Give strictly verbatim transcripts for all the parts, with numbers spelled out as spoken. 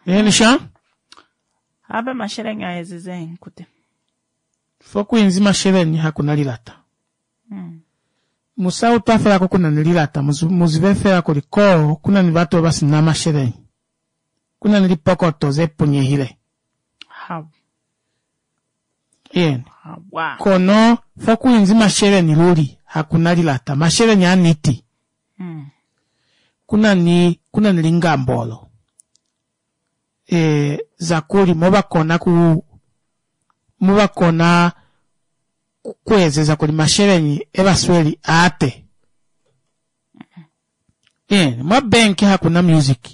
Elisha? Abe mashereni ayezize nkute. Foku inzi mashereni hakuna lilata. Mm. Musa utafera ko kuna lilata muzibefera ko liko kuna ni bato basi na mashereni. Kuna ni pokoto ze punye hile. How? Yen. Wow. Kono foku inzi mashereni luri hakuna lilata. Mashereni aniti. Mm. Kuna ni kuna ni lingambolo. E zakuri moba kona ku moba kona kweze zakuri mashereni ebasweli ate. Eh, ma benki hakuna music.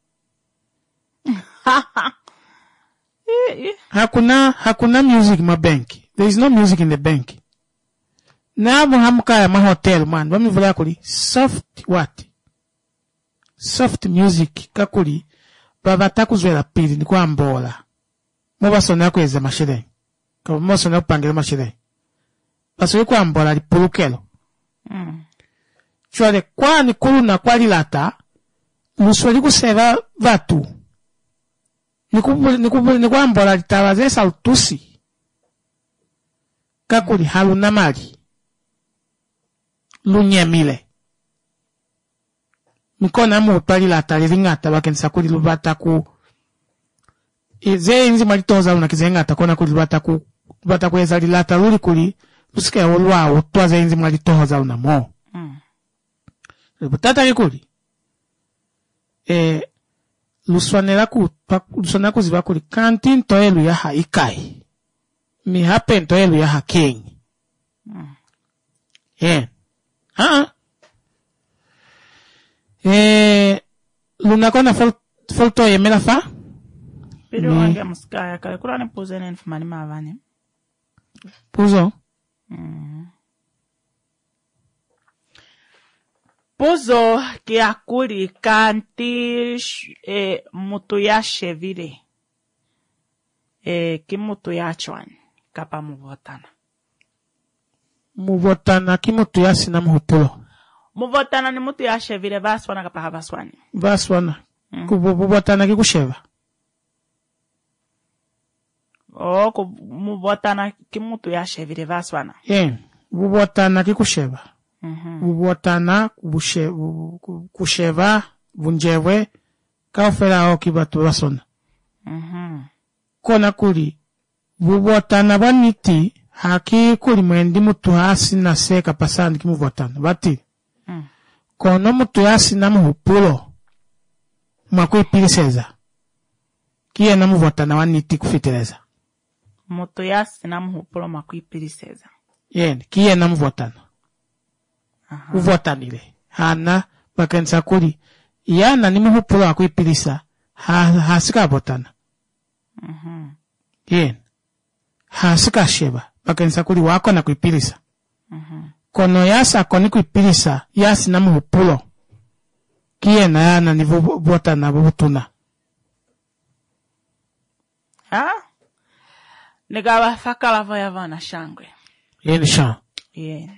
hakuna hakuna music ma benki. There is no music in the bank. Na abo hamuka ya ma hotel man, bami vula kuri soft what? Soft music kakuri baba takuzwela pili ni kwa mbola. Moba sona kweza mashereni. Kwa mo sona kupangela mashereni. Baso kwa mbola li pulukelo. Mm. Chwale kwa ni kulu na kwa lilata luswali kuseva vatu. Nikubuli nikubuli ni kwa mbola litawaze sautusi. Kakuli halu na mali. Lunyemile. Mikona mu pali lata lingata bakensa kuli lubata ku ize inzi malitoza una kizengata kona kuli lubata ku lubata kweza lilata luli kuli lusike olwa utwaza inzi malitoza una mo. Mm. Butata likuli eh luswanela ku luswana kuziba kuli kantin toelu ya haikai mi happen toelu ya haking. Mm. Eh ha eh luna kona fol folto yemela fa Pero wange muskaya kale kula ne pose ne nfumani mavane. Puzo. Mm. Pozo que akuri kanti eh, mutu ya shevire. Eh, ki mutu ya chwan. Kapa muvotana. Muvotana ki mutu ya sina mhupulo. Muvotana ni mutu ya shevire vaswana kapa havaswani. Vaswana. Mm. Kubuvotana ki kusheva. Oh, ku muvotana ki mutu ya shevire vaswana. Yen. Vuvotana ki kusheva. Mhm. Vuvotana kubushe kusheva vunjewe kaofera oki batu vasona. Mhm. Kona kuli vuvotana vaniti haki kuli mwendi mutu hasi na seka pasandi ki muvotana bati. Mm. Kono mutu hasi na muhupulo mwakui piliseza kiye na muvotana vaniti kufiteleza. Mutu ya sina muhupulo makuipiriseza. Yen kiye na muvotana. Aha. Uvotanile. Hana bakensa kuli yana ni muhupulo akuipilisa ha hasika votana. Mhm. Yen. Hasika sheba bakensa kuli wako na kuipilisa. Mhm. Kono yasa koni kuipilisa yasi na muhupulo kiye na yana ni votana vutuna. Ha? Negawa fakala vaya vana shangwe. Yen shan. Yeah.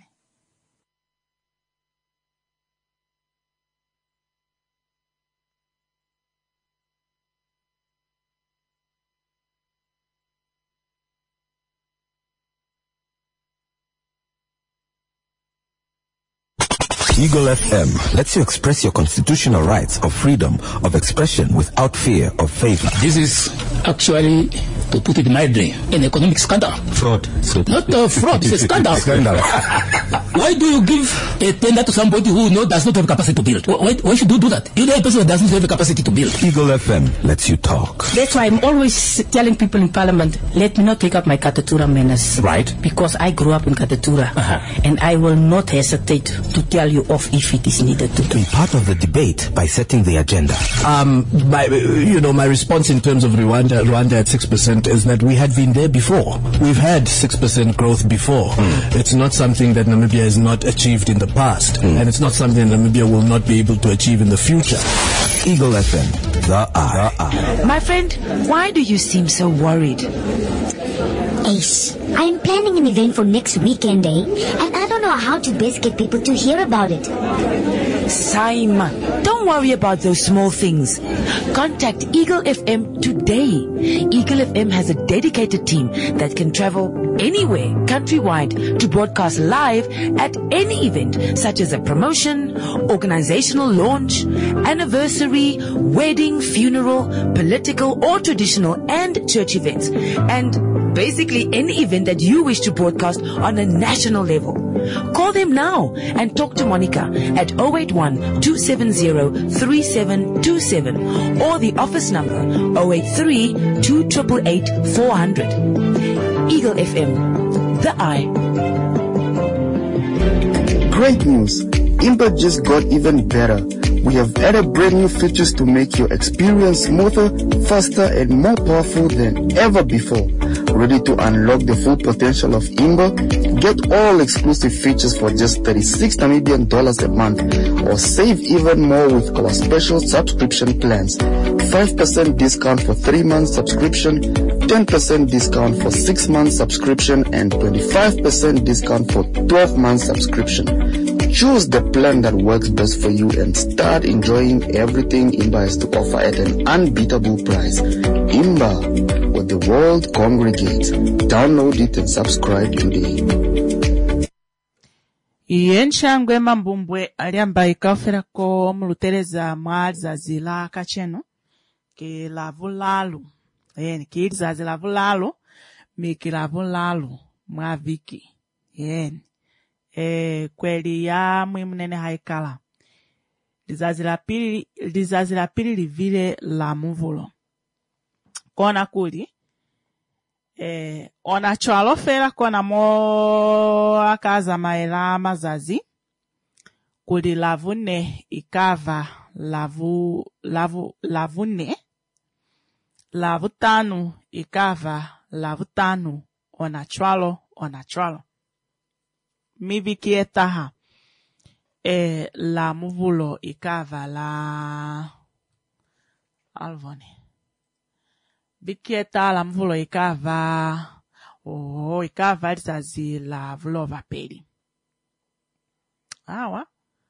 Eagle F M lets you express your constitutional rights of freedom of expression without fear of favor. This is actually, to put it mildly, an economic scandal. Fraud. So Not uh, fraud, it's a scandal. Scandal. Why do you give a tender to somebody who no, does not have capacity to build? Why, why should you do that? You know a person that doesn't have the capacity to build. Eagle F M lets you talk. That's why I'm always telling people in Parliament, let me not take up my Katatura menace. Right. Because I grew up in Katatura. Uh-huh. And I will not hesitate to tell you off if it is needed to. Be part of the debate by setting the agenda. Um, my, you know, my response in terms of Rwanda, Rwanda at six percent is that we had been there before. We've had six percent growth before. Mm. It's not something that Namibia has not achieved in the past. Mm. And it's not something that Namibia will not be able to achieve in the future. Eagle F M, the eye. The eye. My friend, why do you seem so worried? Ace, I'm planning an event for next weekend, eh? And I don't know how to best get people to hear about it. Simon, don't worry about those small things. Contact Eagle F M today. Eagle F M has a dedicated team that can travel anywhere countrywide to broadcast live at any event, such as a promotion, organizational launch, anniversary, wedding, funeral, political or traditional and church events, and basically any event that you wish to broadcast on a national level. Call them now and talk to Monica at zero eight one, two seven zero, three seven two seven or the office number zero eight three, two eight eight, four hundred. Eagle F M, the eye. Great news! Imba just got even better. We have added brand new features to make your experience smoother, faster, and more powerful than ever before. Ready to unlock the full potential of Imba? Get all exclusive features for just thirty-six Namibian dollars a month, or save even more with our special subscription plans. five percent discount for three months subscription, ten percent discount for six months subscription, and twenty-five percent discount for twelve months subscription. Choose the plan that works best for you and start enjoying everything Imba has to offer at an unbeatable price. Imba, where the world congregates. Download it and subscribe today. Yenshangwe mambumbwe aliamba ikafera ko mulutereza mwaza zila kacheno ke lavulalu. Yeni kiza zila lavulalu miki lavulalu mwaviki. Yeni. E kweli ya mwimnene haikala. Lizazi la pili, lizazi la pili livile la muvulo. Kona kuli, e, ona chwalo fera kona mo akaza maela mazazi. Kuli lavune ikava lavu, lavu, lavune. Lavutanu ikava lavutanu ona chwalo, ona chwalo. Miviki etaha. E la muvulo ikava la alvone. Bikieta la muvulo ikava oh ikava lizazi la vulova peli. Awa.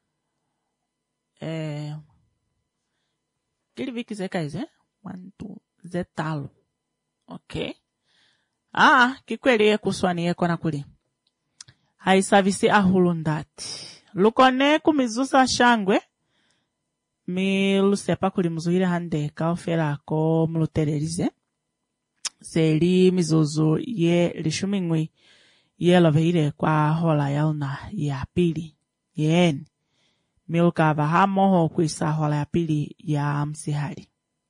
E kili viki zeka ize? One, two, zetalo. Okay. Ah, kikweli kuswani yeko na kuli. Haisavisi ahulundati. Lukone kumizusa shangwe. Mi lusepa kuli mzuhile hande kaofera ko mlutererize. Seli mizuzu ye lishumingwi ye loveire kwa hola yauna ya pili. Yen. Milkava hamoho kuisa hola ya pili ya msihari.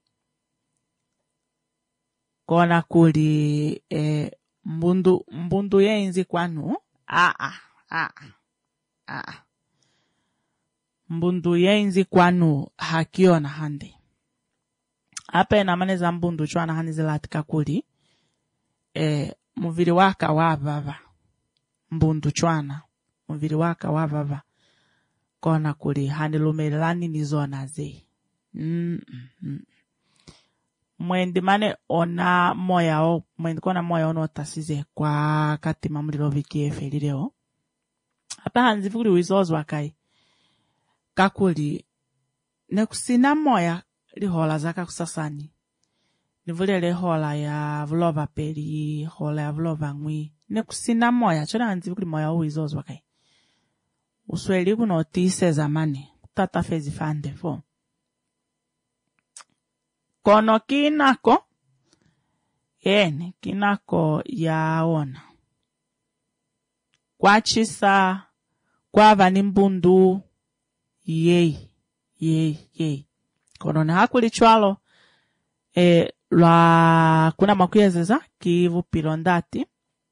Kona kuli e, mbundu, mbundu ye inzi kwanu. Ah, ah, ah, ah. Mbundu yenzi kwanu hakiona hande. Ape na maneza mbundu chwana handi zilatika kuli. E, muviri waka wababa. Mbundu chwana. Muviri waka wababa. Kona kuli handi lumelani nizona ze. Mm, mm, mm. Mwendi mane ona moya o, mwendi kona moya ono tasize kwa kati mamulilo viki efe lireo. Hapa hanzi vikuli wizozo wakai. Kakuli, nekusina moya lihola zaka kusasani. Nivule lihola ya vulova peri, hola ya vulova ngwi. Nekusina moya, chona hanzi vikuli moya wizozo wakai. Usweli kuno tise zamani, tata fezi fande fo. Kono kinako, eni kinako yaona. Kwa chisa, kwa vani mbundu, yei, yei, yei. Kono na hakuli chwalo, e, lwa kuna makuezeza, kivu pilondati.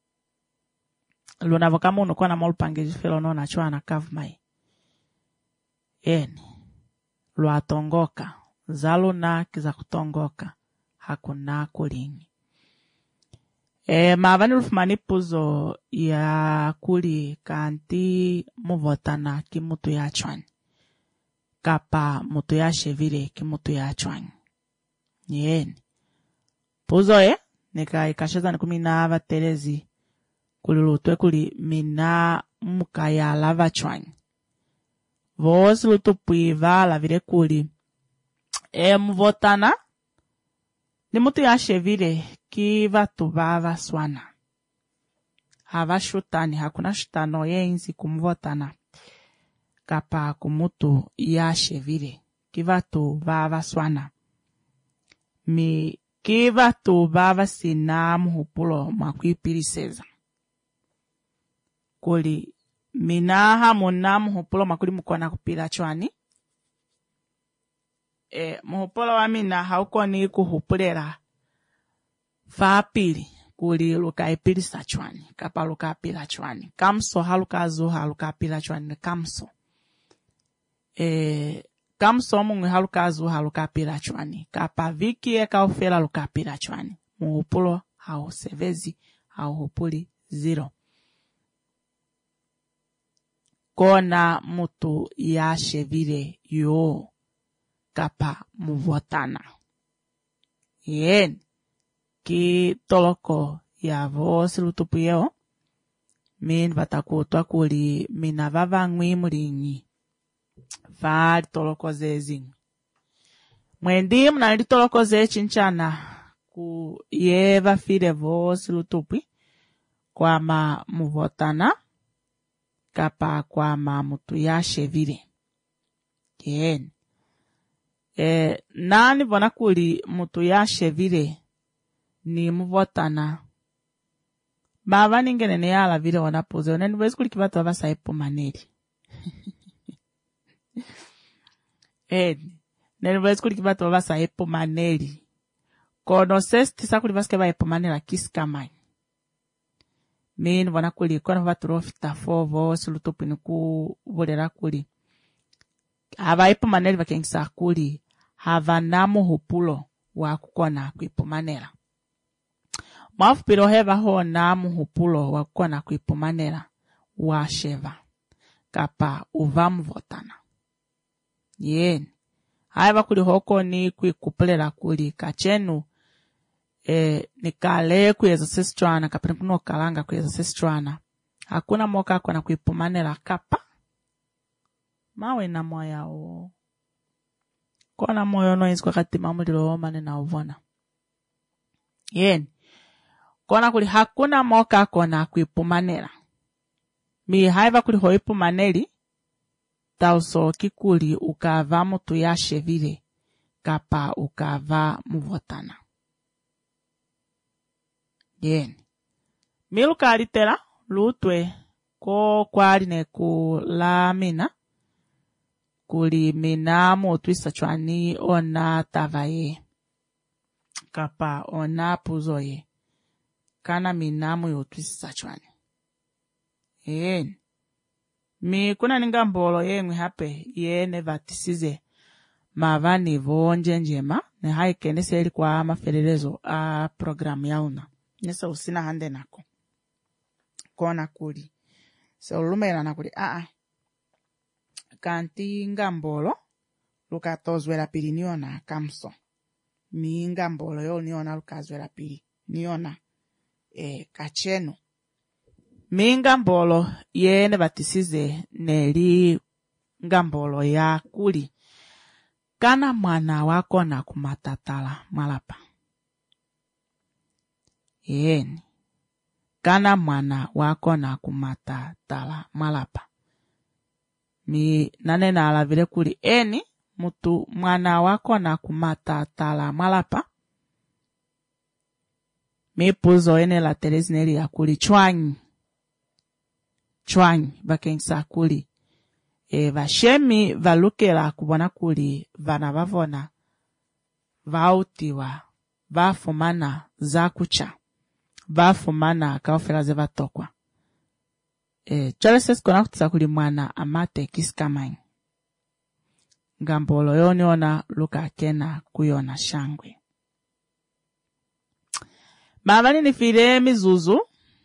Luna vokamu uno kwa na molupangeji filo no na chwa na kavmai. Eni, lwa tongoka. Zaluna kiza kutongoka. Hakuna kulingi. E, mavani rufumani puzo ya kuli kanti muvotana ki mutu ya chwani. Kapa mutu ya shevire ki mutu ya chwani. Yeni. Puzo e, nika ikasheza nikumina ava terezi kululutwe kuli mina muka ya lava chwani. vosi lutupwi vala vile kuli. E mvotana, ni mutu yashevile ki vatu vava swana. Hava shutani, hakuna shutano yenzi kumvotana. Kapa kumutu yashevile ki vatu vava swana. Mi ki vatu vava sinamu hupulo makwipiriseza. Kuli minaha munamu hupulo makuli mukona kupila chwani. E, muhupulo wa mina hauko ni kuhupulera fapili kuli luka ipilisa chwani. Kapa luka pila chwani. Kamso haluka zuha luka pila chwani kamso. E, kamso mungu haluka zuha luka pila chwani. Kapa viki eka ufela luka pila chwani. Muhupulo hau sevezi hau hupuli zero. Kona mutu ya shevile yo kapa muvotana. Yen ki toloko ya vosi lutupuyeo min vatakutwa kuli mina vava ngwi mulingi vari toloko zezing. Mwendi mna li toloko ze chinchana ku yeva file vosi lutupui kwa ma muvotana kapa kwa ma mutu ya shevile. Yen E, nani bona kuli mutu ya shevile ni muvotana. Baba ningene ne yala vile wanapoze. Nani wezi kuli kibatu wava saipo maneli. E, nani wezi kuli kibatu wava saipo maneli. Kono sesi tisa kuli vaske wa epo manela kisi kamai. Mini bona kuli kono watu rofita fovo sulutupi nuku volera kuli. Hava epo maneli wakengisa kuli. Hava namu hupulo wa kukona kuipumanela. Mafu piro heva ho namu hupulo wa kukona kuipumanela wa sheva. Kapa uvamu votana. Yen. Haiva kuli hoko ni kuikupulela kuli kachenu. E, nikale kueza sestrana. Kapenipuno kalanga kueza sestrana. Hakuna moka kona kuipumanela kapa. Mawe na moya o. Kona moyo no inzi kwa katima mulilo omane na uvona. Yen. Kona kuli hakuna moka kona kuipumanela. Mi haiva kuli hoipumaneli. Tauso kikuli ukava mutu ya shevile. Kapa ukava muvotana. Yen. Miluka alitera. Lutwe. Ko kwali ne kulamina. Kuli minamu otwisa chwani ona tavaye. Kapa ona puzoye. Kana minamu yotwisa chwani. Yen. Mi kuna ninga mbolo yengwe hape yene vatisize. Mavani vonje njema. Ne haike nese ili kwa mafelelezo a programu yauna. Nesa usina hande nako. Kona kuli. Se ulumela na kuli. Aa. Kanti ngambolo luka tozwela pili niona kamso. Mi ngambolo yo niona luka zwela pili niona e, kachenu. Mi ngambolo yene batisize neli ngambolo ya kuli. Kana mwana wako na kumatatala malapa. Yeni. Kana mwana wako na kumatatala malapa. Mi nane na ala vile kuli eni mutu mwana wako na kumata tala malapa. Mi puzo ene la terezineli ya kuli chwanyi. Chwanyi bakengsa kuli. E vashemi valukela kubona kuli vana vavona. Vautiwa. Vafumana zakucha. Vafumana kaofela ze vatokwa. E, chale sesi kona kutisa kuli mwana amate kisikamai. Ngambolo yoni ona luka kena kuyona shangwe. Mavani nifire mizuzu.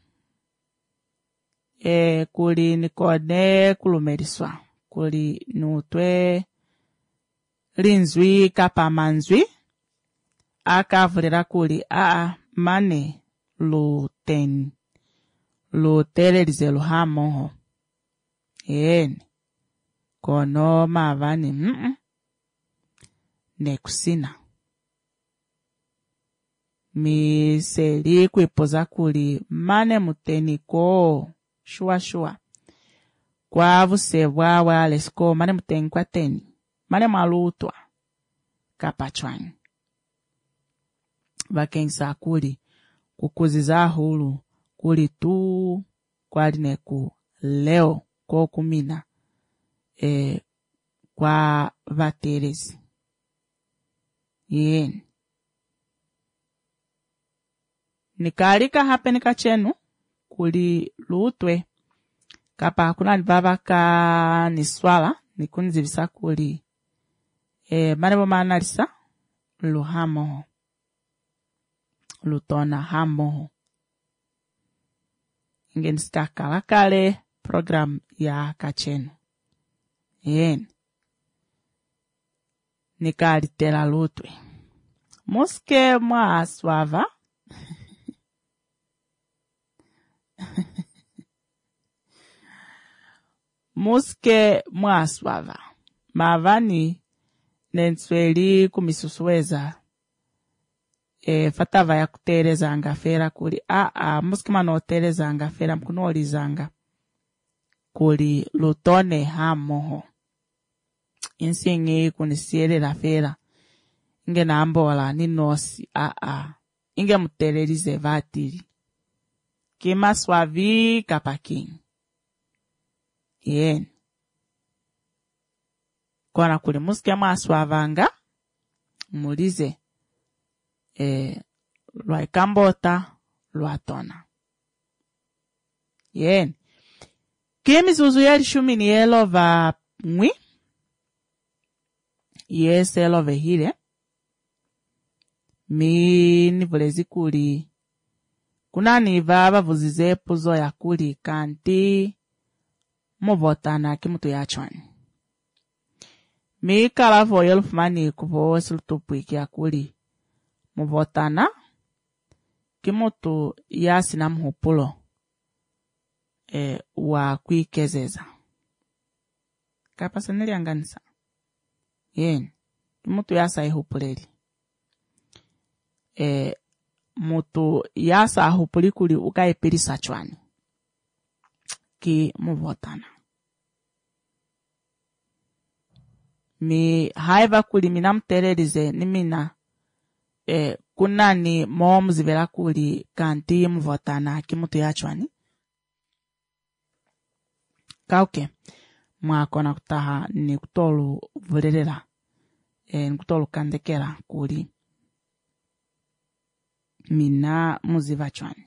E, kuli nikode kulumeriswa. Kuli nutwe linzwi kapa manzwi. Aka vulera kuli a mane luteni. Lo tele dizelo hamoho. Eni. kono mavani mm -mm. Nekusina mi seli kwipoza kuli mane muteniko shua shua kwa vusebwa wale sko mane muteni kwa teni mane malutwa kapachwani bakengisa kuli kukuziza hulu kuli tu kwali neku leo ko kumina e kwa vaterezi yen nikalika hape nikachenu kuli lutwe kapa hakuna nibaba ka niswala nikunzibisa kuli e marebo manalisa luhamo lutona hamo ingen stakala kale program ya kachenu yen nikalitela lutwe muske mwa swava muske mwa swava mavani nensweli kumisusuweza e fatava ya kutereza ngafera kuli a a muske mano tereza ngafera mkunolizanga kuli lutone hamoho insingi kunisiere la fera inge nambola ninosi a a inge mutererize vatiri kima swavi kapaking yen kwana kuli muske maswavanga mulize e lwa ikambota lwa tona yen kimi zuzu yeli shumi ni yelo va mwi yes yelo ve hile mi nivulezi kuli kuna niva bavuzize puzo ya kuli kanti muvotana kimutu ya chwani mi kalavo yelufumani kuvo silutupwiki ya kuli muvotana kimutu ya sinamuhupulo e, wa kuikezeza kapasa nilianganisa yen kimutu ya saihupuleli e, mutu ya sahupuli kuli ukaipirisa chwani ki muvotana mi haiva kuli minamtererize nimina e, kunani momzivela kuli kanti muvotana kimutu ya chwani kauke mwakona kutaha ni kutolu vulerera e, ni kutolu kandekera kuli mina muziva chwani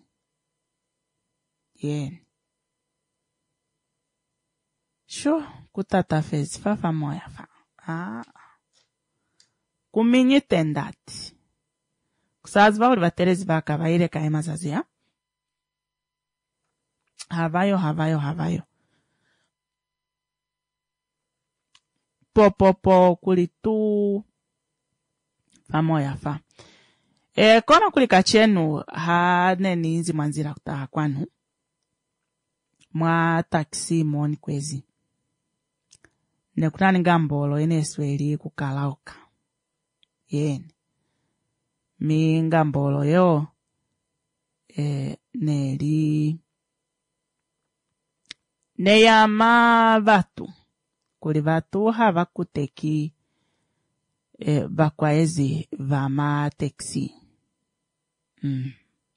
yen sho kutata fezi fafa moya fa ah kuminyi tendati kusazi vauri vaterezi vaka vaire kaima zazia havayo havayo havayo popopo kuli tu famoya fa e kona kuli kachenu hane ninzi mwanzira kutaha kwanu mwa taxi moni kwezi nekutani ngambolo ene sweli kukalauka yen mi ngambolo yo e neli neyama vatu kuli vatu havakuteki e vakwaezi vama taxi mm.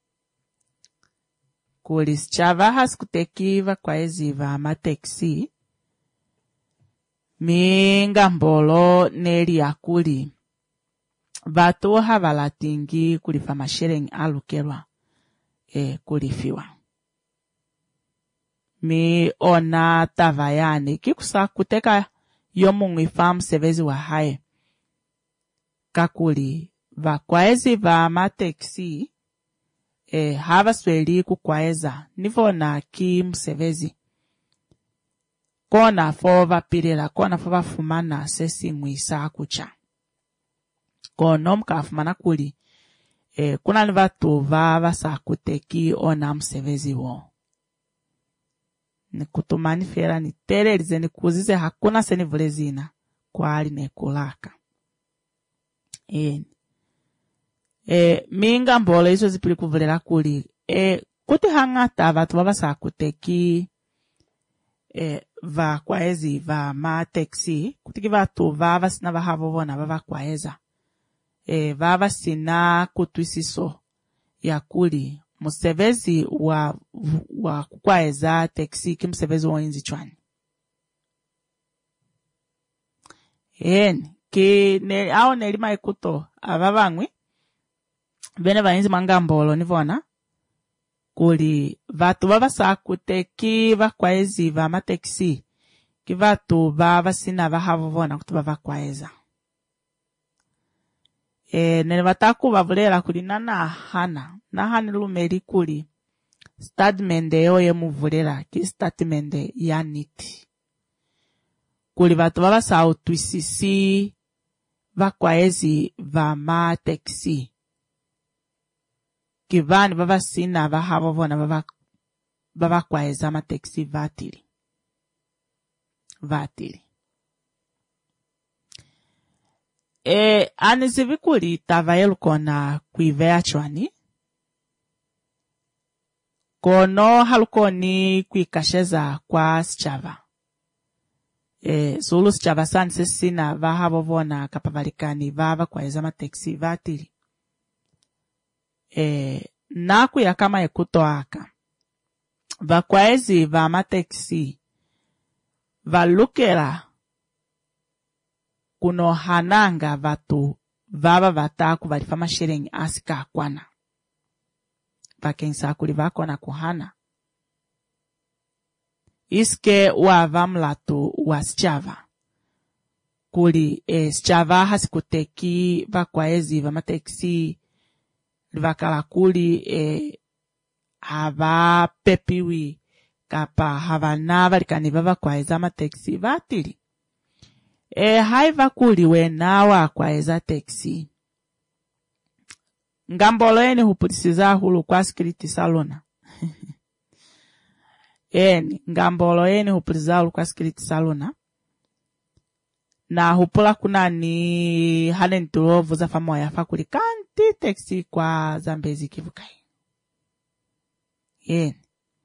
kuli sichava hasikuteki vakwaezi vama taxi mi ngambolo neli akuli vatu havalatingi kulifa mashereng alukelwa e kulifiwa mi ona tavayani kikusa kuteka yomungu ifamu sevezi wa hae kakuli vakwaezi va mateksi e hava sweli kukwaeza nivona ki msevezi kona fo vapirila kona fo vafumana sesi mwisa kucha kono mkafumana kuli e kuna ni vatu va vasakuteki ona msevezi wo ni kutumani fera ni tererize ni kuzize hakuna seni vule zina kwa ali nekulaka. Eni. E, minga mbole iso zipili kuvulera kuli. E, kuti hangata vatu wabasa kuteki e, va kwaezi va ma taxi. Kutiki vatu vava sina vahavo vona vava kwaeza. E, vava sina kutuisiso ya kuli. Musevezi wa, wa kukwaeza taxi ki musevezi wa inzi chwani. Eni. Ki ne, ao nelima ikuto avavangwi. Bene vainzi mangambolo nivona. Kuli vatu vava sakuteki vakwaezi va mateksi. Ki vatu vava sina vahavovona kutu vava kwaeza. E, nene vataku vavulera kuli nana hana. Nahani lumeri kuli. Statemende yoye muvulera. Ki statemende ya niti. Kuli vatu vava sautuisisi vakwaezi va mateksi. Kivani baba sina bahavo vona baba baba kwaeza ma taxi vatiri vatiri e anizivikuli tavaelu kona kuivea chwani kono halukoni kuikasheza kwa sichava e zulu sichava sanse sina bahavo vona kapavalikani vava kwaeza ma taxi vatiri. E, naku ya kama ekuto aka. Vakwaezi va mateksi. Valukera. Kuno hananga vatu. Vava vataku valifama shirengi asika akwana. Vakensa kuli vako na kuhana. Iske wa vamlatu wa sichava. Kuli e, sichava hasikuteki vakwaezi va mateksi. Livakala kuli e, hava pepiwi kapa hava nava likani vava kwaeza mateksi vatiri. E haiva kuli we nawa kwaeza teksi. Ngambolo eni huputisiza hulu kwa skriti salona. Eni, ngambolo eni huputisiza hulu kwa skriti salona. Na hupula kuna ni hane nturovu za famoya fakuli kanti teksi kwa Zambezi kivukai. Yen.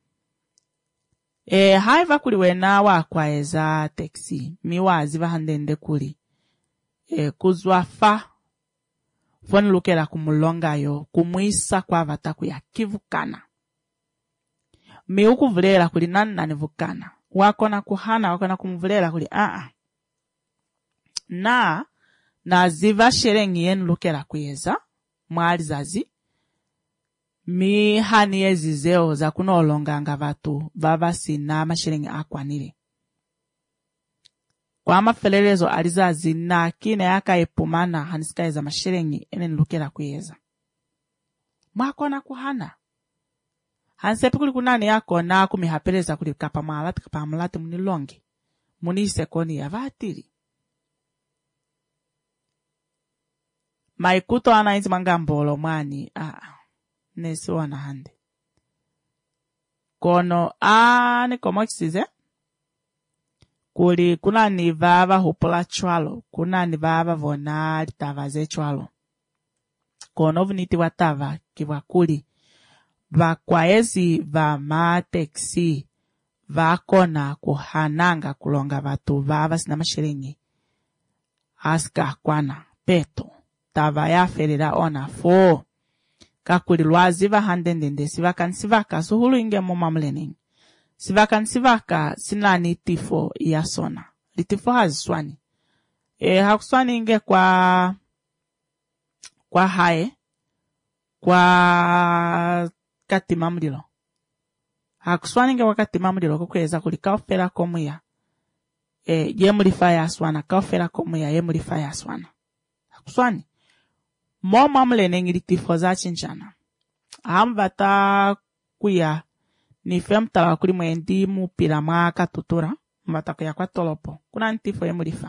E haiva kuli wena wa kwaeza teksi. Miwazi vahandende kuli. E kuzwa fa. Foni lukera kumulonga yo. Kumuisa kwa vataku ya kivukana. Mi ukuvulera kuli nani nani vukana. Wakona kuhana wakona kumuvulera kuli aa. Na, na ziva sherengi yenu lukera kuyeza, mwari zazi, mi hani yezi zeo za kuno olonganga vatu, vava sina masherengi akwanile. Kwa mafelelezo alizazi na kine yaka epumana hanisikaeza masherengi ene lukera kuyeza. Mwakona kuhana. Hansepi kuli kunani yako na kumihapeleza kuli kapa malati kapa malati munilongi. Munise koni ya vatiri. Maikuto ana inzi mangambolo mwani, ah, nesi wana hande. Kono, ah, ni komo kisize. Kuli, kuna ni vava hupula chwalo. Kuna ni vava vona tavaze chwalo. Kono vuniti watava kiwa kuli. Vakwaezi va mateksi. Vakona kuhananga kulonga vatu vava sina mashiringi. Aska kwana, peto. Tava ya ferira ona fo. Kakuli lwaziva handendende sivaka nsivaka suhulu inge momamlening. Sivaka nsivaka sinani tifo ya sona. Litifo haziswani. E hakuswani inge kwa kwa hae. Kwa katima mdilo. Hakuswani inge kwa katima mdilo kukweza kuli kaofera komu ya. E ye mulifa ya aswana. Kaofera komu ya ye mulifa ya aswana. Hakuswani. Mo mamle nengiri tifo za chinchana. Hambata kuya ni femta wakuli mwendi mu pirama katutura. Mbata kuya kwa tolopo. Kuna ntifo ye mulifa.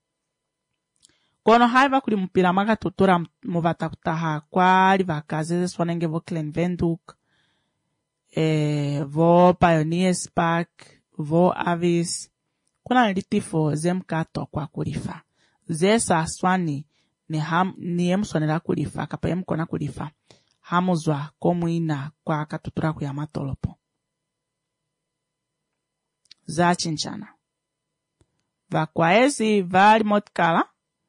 Kono haiva kuli mu pirama katutura mbata kutaha kwa livakaze swanenge vo Clen Venduk. E, vo Pioneers Park. vo avis kuna litifo zemkato kwa kulifa zesa swani ni ham ni emsonera kulifa kapa emkona kulifa hamuzwa komuina kwa katutura ku ya matolopo za chinchana vakwaezi vali motkala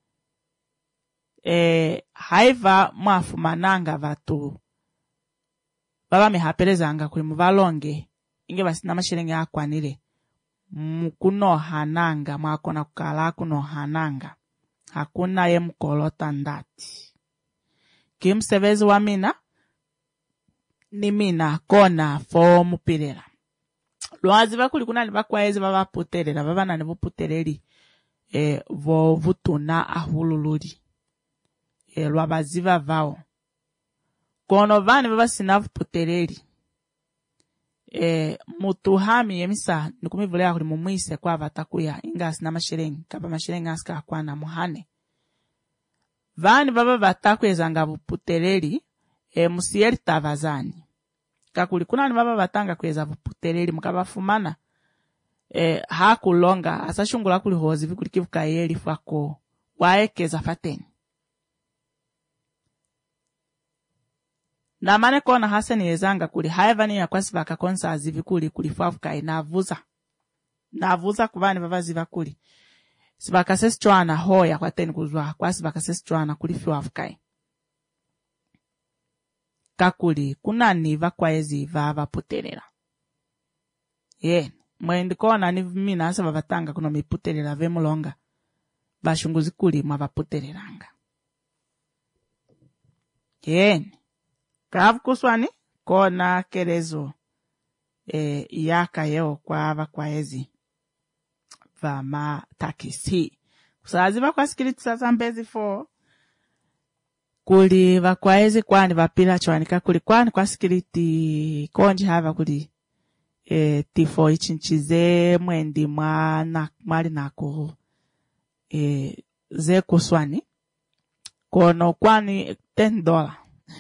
e haiva mwafu mananga vatu baba mehapelezanga kuli muvalonge inge basina mashirenge akwanire mukuno hananga mwakona kukala kuno hananga hakuna ye mkolota ndati kimsevezi wa mina ni mina kona fo mupirera lwazi bakuli kuna bakwaezi baba puterera baba nane buputereri e vo vutuna ahululuri e lwabaziva vao kono vani baba sinavu putereri e mutuhami yemisa nikumivulea kuli mumwise kwa vatakuya inga sina mashirengi kapa mashirengi aska akwana muhane vani baba vatakwezanga buputereri e musiyeri tavazani kakuli kuna ni baba batanga kweza buputereri mukabafumana e hakulonga asashungula kuli hozi vikuli kivuka yeli fako waekeza fateni na mane kona hasani yezanga kuli haevani ya kwasi vaka konsa azivi kuli kuli fafuka inavuza navuza kubani baba ziva kuli sibaka sesi chwana hoya kwa teni kuzwa kwasi baka sesi chwana kuli fiwafukai kakuli kuna niva kwa ezi vava puterera ye mwendi kona ni mina asa vavatanga kuno miputerera vemulonga bashunguzi kuli mwa putereranga ye kavu kuswani kona kerezo e yaka yeo kwa vakwa ezi vama takisi kusazi vakwa sikiriti sasa mbezi fo kuli vakwaezi kwani vapila chwanika kuli kwani kwa sikiriti konji hava kuli e tifo ichinchize mwendi mwana mwali nako e ze kuswani kono kwani ten dola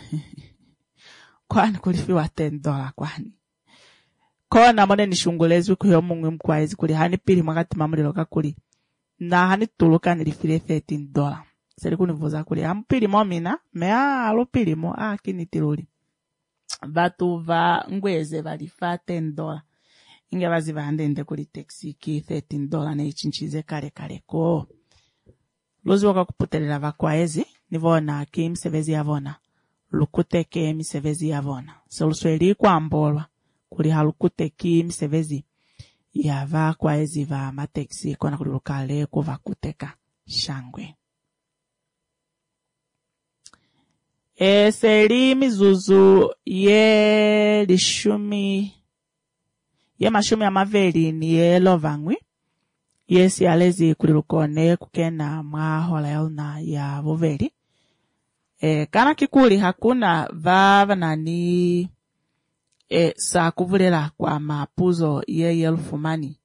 kwani kulifiwa ten dola kwani kona mone nishungulezi kuyo mungu mkwaezi kuli hani pili mwakati mamulilo kakuli na hani tuluka nilifile thirteen dola seri kunivuza kuli ampili momina mea alupili mo ah kinitiluli batu va ngweze valifa ten dola inge vazi vandende kuli taxi ki thirteen dola na ichinchize kare kare ko lozi waka kuputelera vakwaezi nivona ki msevezi yavona lukuteke misevezi yavona solusweli kwa mbolwa kuli halukuteki misevezi yava kwaezi va mateksi kona kuli lukale kuva kuteka shangwe e seri mizuzu ye lishumi ye mashumi amaveli ni ye lovangwi yesi alezi kuli lukone kukena mwa hola yalna ya voveli e kana kikuli hakuna vava nani e sa kuvulela kwa mapuzo ye yelfumani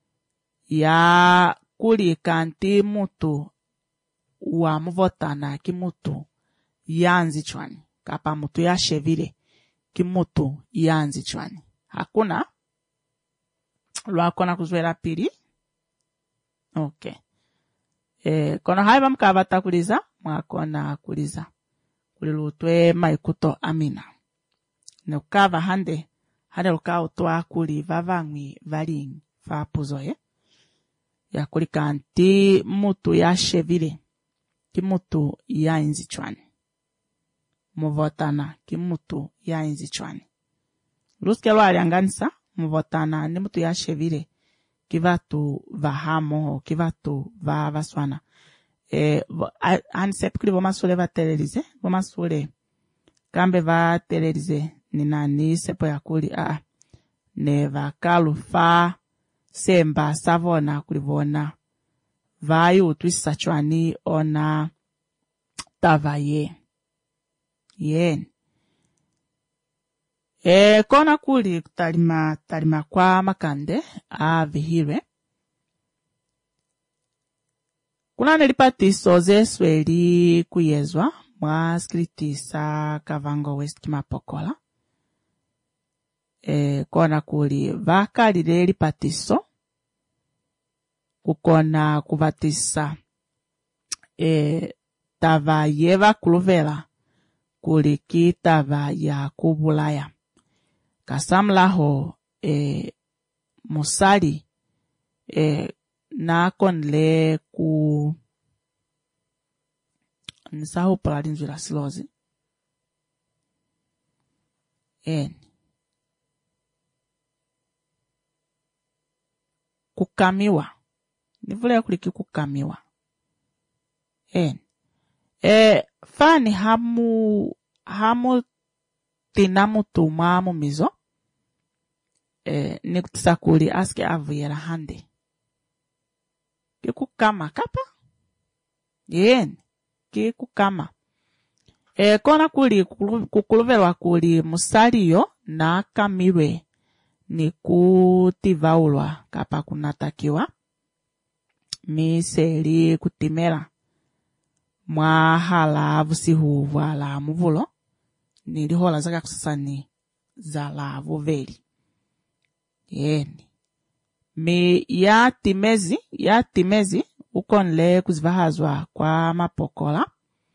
ya kuli kanti mutu wa mvotana kimutu yanzi chwani kapa mutu ya shevile kimutu yanzi chwani hakuna lwakona kuzwela pili okay e kona haiva mkavata kuliza mwakona kuliza kulilutwe maikuto amina nukava hande hande lukao toa kuli vavangwi valingi fapuzoye ya kuli kanti mutu ya shevile kimutu ya inzi chwani muvotana kimutu ya inzi chwani luske lwali anganisa muvotana ni mutu ya shevile kivatu vahamo kivatu va vaswana e ansep kuli vomasule va telerize vomasule kambe va telerize ni nani sepo ya kuli a ne vakalu fa semba savona kulivona vayu twisa chwani ona tavaye yen e kona kuli talima talima kwa makande a vihirwe kuna nilipati soze sweli kuyezwa mwa skriti sa Kavango West Kimapokola e, kona kuli vakalile lipatiso kukona kuvatisa e, tava yeva kuluvela kuli ki tava ya kubulaya kasamlaho e, musali e, na konle ku nisahu paladi njula silozi en kukamiwa nivule kuliki kukamiwa en e fani hamu hamu tinamu tumamu mizo e nikutisakuli aske avuyela hande kikukama kapa yen kikukama e kona kuli kukuluvelwa kuli musaliyo na kamirwe ni kutivaulwa kapa kunatakiwa miseli kutimela mwahala vusihu vwala muvulo nilihola zaka kusasani zala vuveli yeni mi ya timezi ya timezi ukonle kuzivahazwa kwa mapokola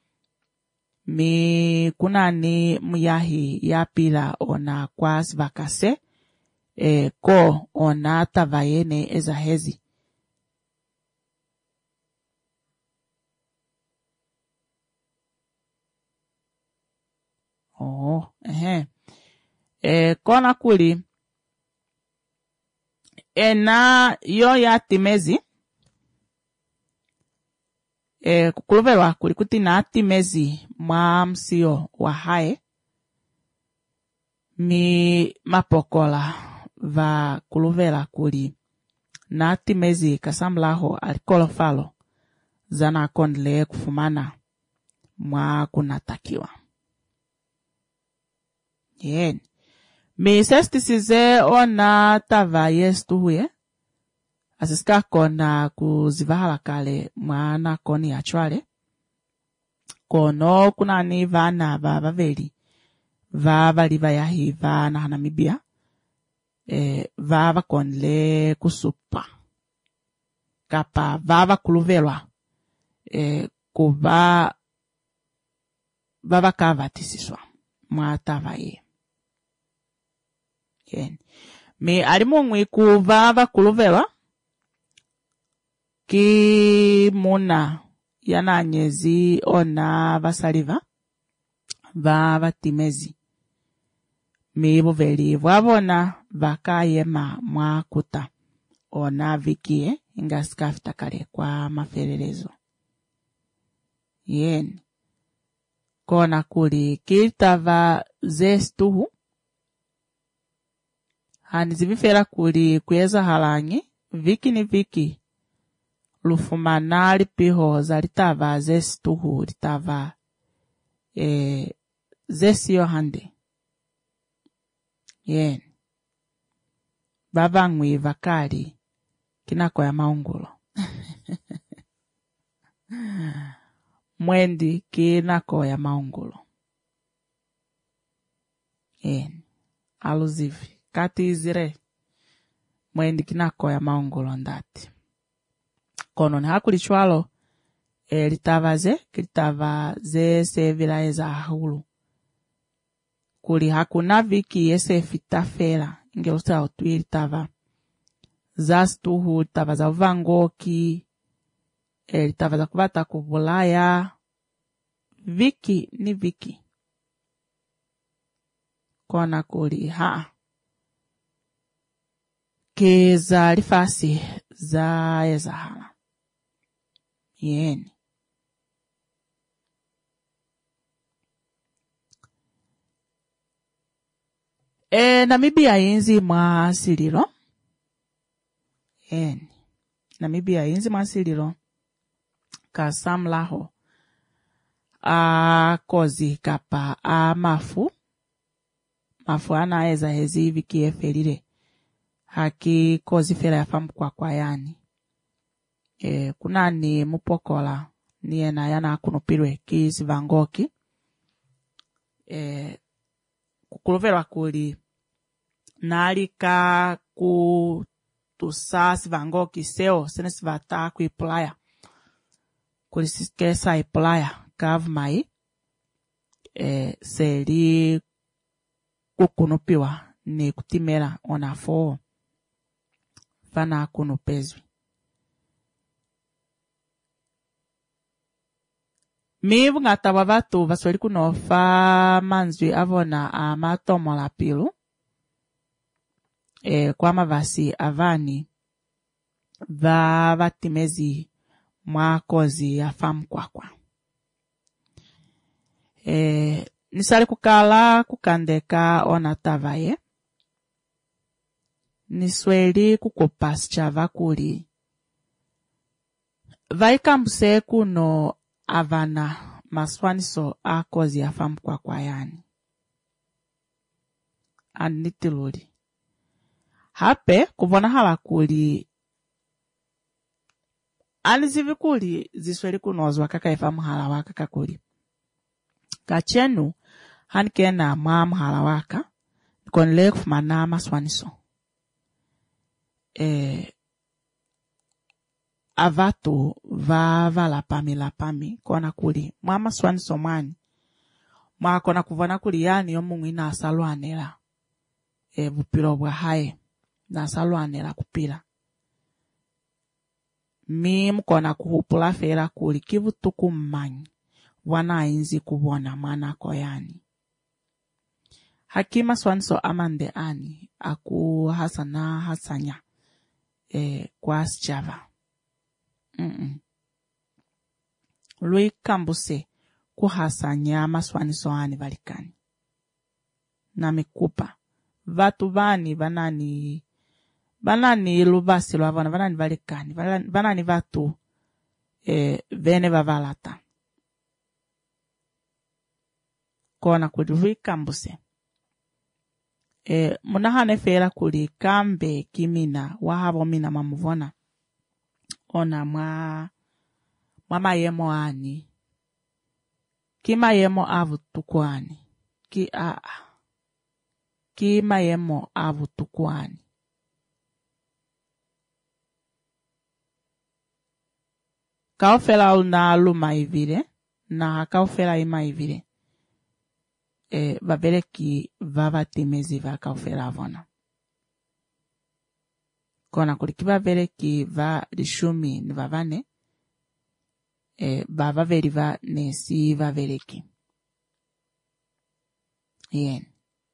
mi kunani muyahi ya pila ona kwa sivakase e, ko ona tavayene ezahezi oh ehe e, kona kuli ena yo ya timezi e, kukuluvelwa kuli kuti na timezi mwa msio wa hae mi mapokola va kuluvela kuli na timezi kasamlaho alikolofalo zana kondle kufumana mwa kunatakiwa yen mi sestisize ona tava yestu huye asiska kona kuzivahala kale mwana koni achwale kono kunani vana va vaveli va valiva yahi va na Namibia e, va vakonle kusupa kapa va vakuluvelwa e, kuva va vakavatisiswa mwa tava ye yen mi alimungwi kuva vakuluvelwa ki muna yana nyezi ona vasaliva va vatimezi mi buveli vwavona vakayema mwa kuta ona vikie ingasikafita kale kwa maferelezo yen kona kuli kitava zestuhu hani zivifera kuli kweza halangi viki ni viki lufumana lipiho za litava zestuhu litava e, zesiyo hande yen bavangwi vakali kinako ya maungulo mwendi kinako ya maungulo yen aluzivi kati izire mwendi kinako ya maungulo ndati kono ni hakuli chwalo e, litava ze kilitava ze sevila eza hulu kuli hakuna viki yese fitafela ingelusa otwi litava za stuhu litava za uvangoki e, litava za kuvata kubulaya viki ni viki kona kuli haa keza lifasi za ezahala yeni e Namibia yinzi mwa sililo yeni Namibia yinzi mwa sililo kasamlaho a kozi kapa a mafu mafu ana eza hezi viki efelire haki kozi fela ya famu kwa kwa yani e, kuna ni mupokola ni ena yana kunupirwe kisi vangoki e, kukuloverwa kuli nalika ku tusa sivango kiseo sene sivata ku iplaya kulisikesa iplaya kavmai eh seri kukunupiwa ni kutimera onafo fana kunupezwi mivu ngata wa vatu vasweli kunofa manzwi avona amatomola pilu e kwa mavasi avani va vatimezi mwa kozi ya famu kwakwa. E, nisali kukala kukandeka ona tavaye. Nisweli kukopasi chava kuli. Vaikambuse kuno avana maswaniso a kozi ya famu kwakwa yani. Anitiluli. Hape kuvona hala kuli alizivi kuli zisweli kunozwa kaka ifa mhala waka kakuli. Kachenu hanikena mwa mhala waka konle kufumana maswaniso. E, avatu va va lapami lapami kona kuli mwa maswaniso mwani mwa kona kuvona kuli yani yomungu ina asalwanela e bupiro bwa hae na salwanela kupira. Mi mkona kuhupula fera kuli kivu tuku mmanyi. Wana inzi kubona mwana koyani. Hakima swanso amande ani. Aku hasana hasanya. E, kwa schava. Mm-mm. Lui kambuse kuhasanya maswaniso ani valikani. Na mikupa. Vatu vani vanani banani lubasi lwavona banani valekani banani vatu eh vene vavalata kona kuli kambuse eh munahane fera kuli kambe kimina wahabo mina mamuvona ona mwa mama yemo ani kima yemo avutukwani ki a kima yemo avutukwani kaufela una luma ivire na kaufela ima ivire e babeleki vava temezi va kaufela avona kona kulikiba beleki va lishumi ni vavane e bava veriva nesi va beleki yen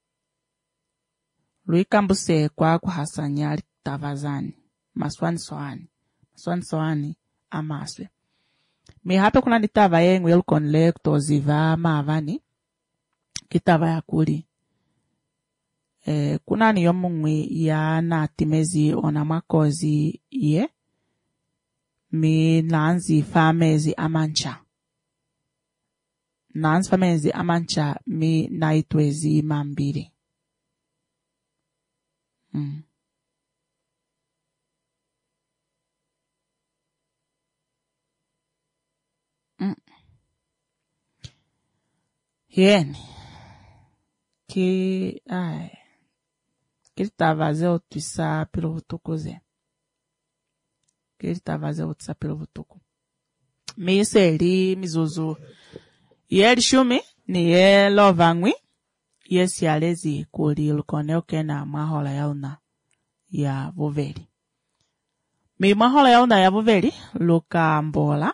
luikambuse kwa kuhasanya tavazani maswani soani maswani soani amaswe mi hape kuna nitava yengu yelukon lekto ziva maavani kitava ya kuli e, kuna ni yomungwi ya na timezi ona makozi ye mi nanzi famezi amancha nanzi famezi amancha mi naitwezi mambiri mm. Mm. Yeni ki ai kilitavaze otwisa pilo vutuku ze kilitavaze otwisa pilo vutuku miseli mizuzu yeli shumi ni ye lovangwi yesi alezi kuli lukoneo kena mahola yauna ya vuveli mi mahola yauna ya vuveli luka mbola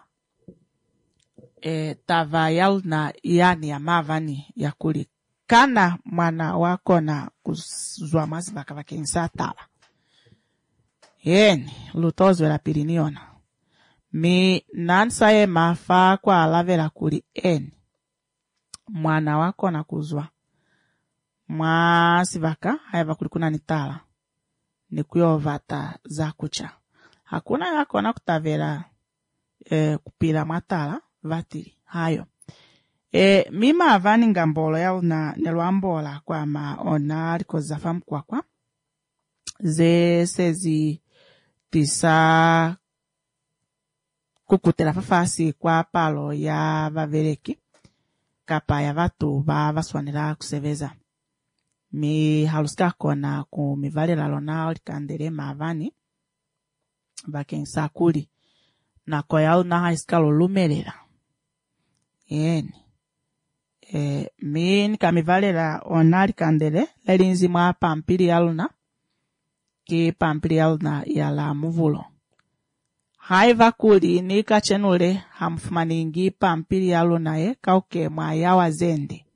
e tava yauna yani ya mavani ya kuli kana mwana wako na kuzwa mazibaka vakensa tala yeni lutozwe la piriniona mi nansaye mafa kwa alavela kuli eni mwana wako na kuzwa mwasivaka haiva kuli kuna nitala ni kuyovata za kucha hakuna yako na kutavela e, kupila matala vatiri hayo e, mima avani ngambolo ya una nelwambola kwa ma ona liko zafamu kwa kwa ze sezi tisa kukutela fafasi kwa palo ya vaveleki kapa ya vatu va vaswanela kuseveza mi haluska kona ku mivalela lona olikandele mavani bakensa kuli na koya na haiskalo lumelela yeni e min kamivalela onari kandele lelinzi mwa pampiri yaluna ki pampiri yaluna yala muvulo haiva kuli ni kachenule hamfumaningi pampiri yaluna ye kauke mwa yawa zende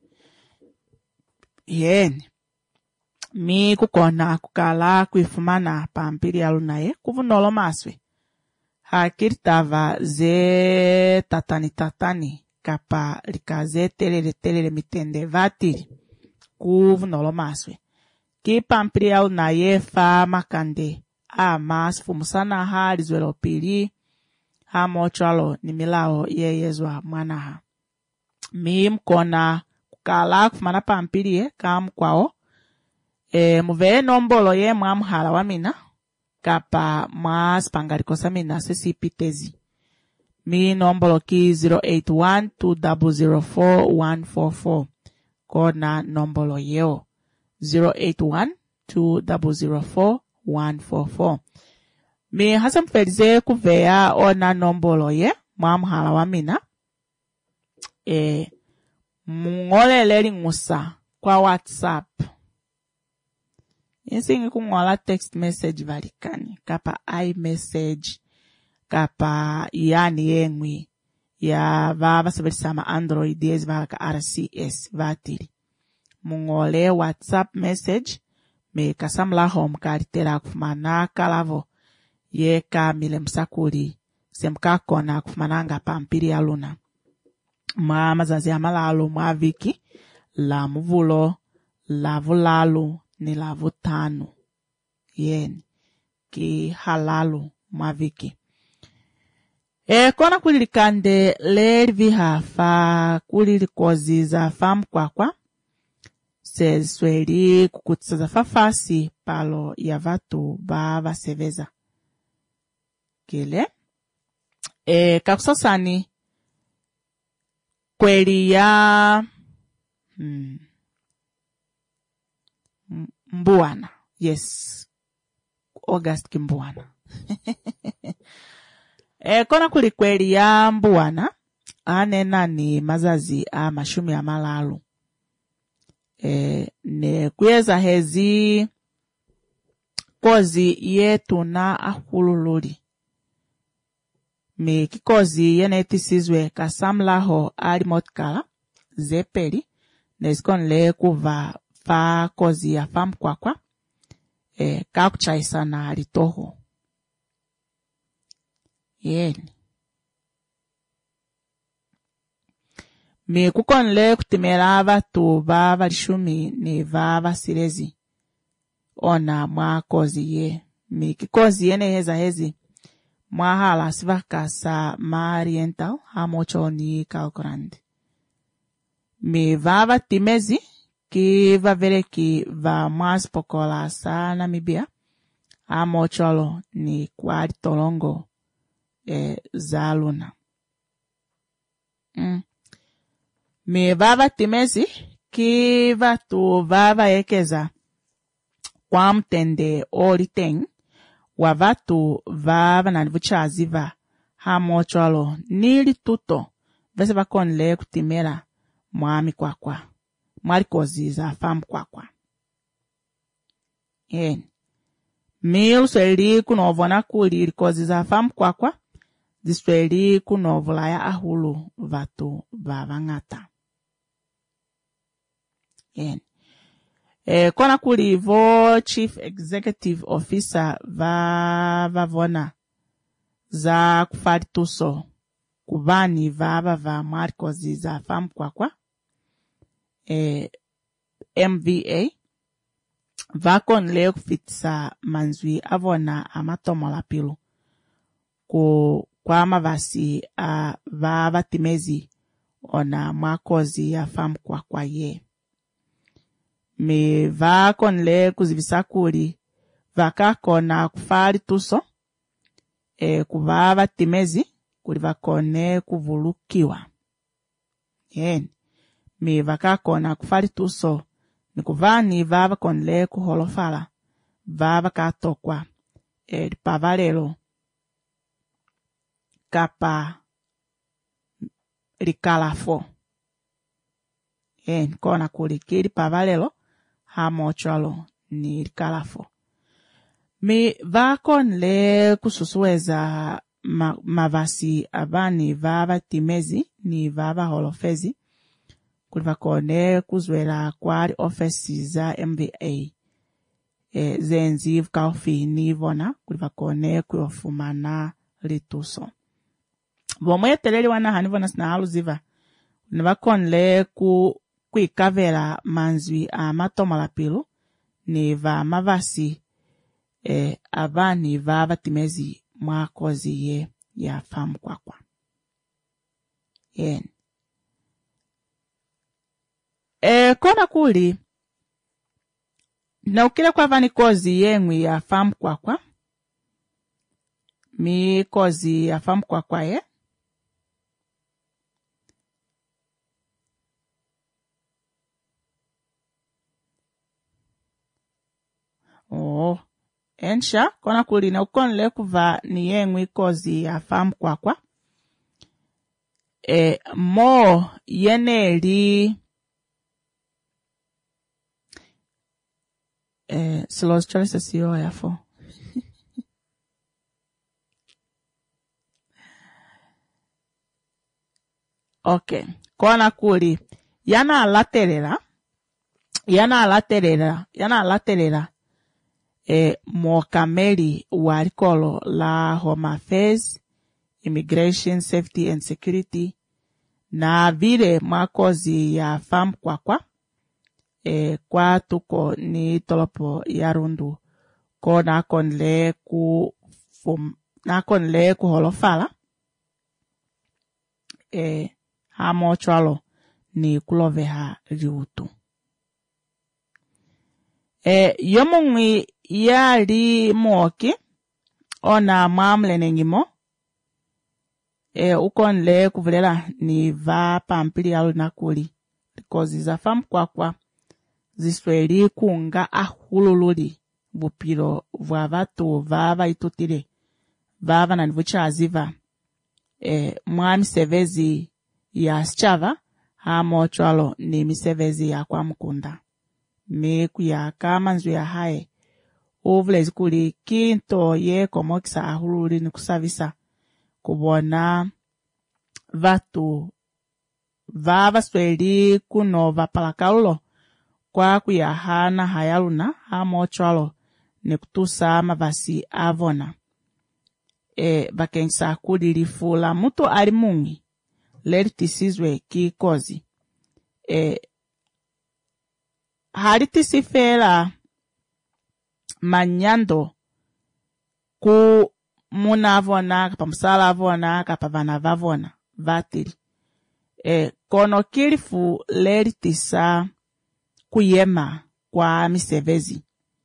yeni mi kukona kukala kuifumana pampiri yaluna ye kuvunolo maswe hakiritava ze tatani tatani kapa likaze telele telele mitende vatiri kuvunolo maswe ki pampiri yaluna ye fa makande a mas fumusana ha lizuelo pili ha mochalo ni milao ye yezwa mwanaha mi mkona kukala kufumana pampiri ye kam kwao e muve nombolo ye mwamhala wa mina kapa mas pangarikosa mina sesipitezi mi nombolo ki zero eight one two zero zero four one four four kona nombolo yeo zero eight one two zero zero four one four four mi hasa mfelize kuvea ona nombolo ye mwamhala wa mina e mungolele ngusa kwa WhatsApp insingi kungola text message valikani kapa iMessage kapa yani yengwi ya vava sebesama Android yezi valaka R C S vatiri mungole WhatsApp message me kasamla home karitera kufumana kalavo ye kamile msakuli semka kona kufumananga pampiri ya luna ma mazazi amalalo mwa viki la muvulo la vulalu ni la vutanu yen ki halalu mwa viki e kona kulilikande lerviha fa kulilikoziza fam kwakwa sezweli kukutsaza fafasi palo ya vatu ba vaseveza kile e kakusasani kweli ya hmm, Mbuana yes August Kimbuana e kona kuli kweli ya Mbuana anena ni mazazi a mashumi ya malalu e ne kuyeza hezi kozi yetu na akulululi mi kikozi yene tisizwe kasamlaho alimotkala zepeli neskonle kuva fa kozi ya fam kwakwa e kakuchaisa na litoho yeni mi kukonle kutimela vatu va valishumi ni va vasilezi ona mwa kozi ye mi kikozi yene heza hezi mwa hala sivaka sa ma oriental hamocho ni kalkurandi mi va vatimezi ki va vere ki va mas pokola sa Namibia hamocholo ni kwari tolongo e za luna mm. mi va vatimezi ki va tu va va ekeza kwa mtende oliteng wa vatu va vanani vuchaziva hamocholo nili tuto vese vakonle kutimela mwami kwakwa mwari kozi za fam kwakwa yen mil sweli kunovona kuli kozi za fam kwakwa disweli kunovula ya ahulu vatu va vangata yen e kona kuli vo chief executive officer va vavona za kufari tuso kubani vava va markozi za fam kwakwa e M V A vakon leo kufitisa manzwi avona amatomola pilu ku kwa mavasi a va vatimezi ona makozi ya fam kwakwa ye me vakon le kuzivisa kuli vakakona kufari tuso e kuva vatimezi kuli vakone kuvulukiwa yen me vakakona kufari tuso nikuvani vava konle kuholofala vava katokwa e pavalelo kapa rikalafo en kona kuli kiri pavalelo hamochalo ni rikalafo mi vakon le kususueza ma, mavasi abani vava timezi ni vava holofezi kulivakone kuzwela kwari ofesi za M V A e, zenzi vkaofi ni vona kulivakone kuyofumana lituso bomwe teleli wana hani vona sina haluziva nivakon le ku kuikavela manzwi amatomola pilu ni va mavasi e, abani vava timezi mwakozi ye ya famu kwakwa yen e kona kuli na ukile kwa vani kozi yengwi ya famu kwakwa mi kozi ya famu kwakwa ye oh ensha kona kuli na ukonle kuva ni yengwi kozi ya famu kwakwa e mo yeneli eh silos choice sio yafo okay kona kuli yana laterera yana laterera yana laterera eh mokameli warikolo la Home Affairs, Immigration, Safety and Security na vile makozi ya famu kwakwa e kwa tuko ni tolopo ya rundu ko nakon le ku fum nakon le ku holofala e hamo chwalo ni kulove ha riutu e yomungi yali moki ona mamle nengimo e ukon le kuvulela ni va pampili yalu nakuli kozi za famu kwakwa zisweli kunga ahulululi bupiro vwa vatu vava itutile vava na nivuchaziva e mwami sevezi ya schava hamo chwalo ni misevezi ya kwa mkunda miku ya kama nzu ya hae uvule zikuli kinto ye komokisa ahululi ni kusavisa kubona vatu vava sweli kuno vapalakaulo kwa kuyahana hayaluna hamo chwalo ni kutusa mavasi avona e bakensa kudilifula mutu alimungi leri tisizwe kikozi e halitisifela manyando ku muna avona kapa musala avona kapa vana vavona vatili e kono kilifu leri tisa kuyema kwa misevezi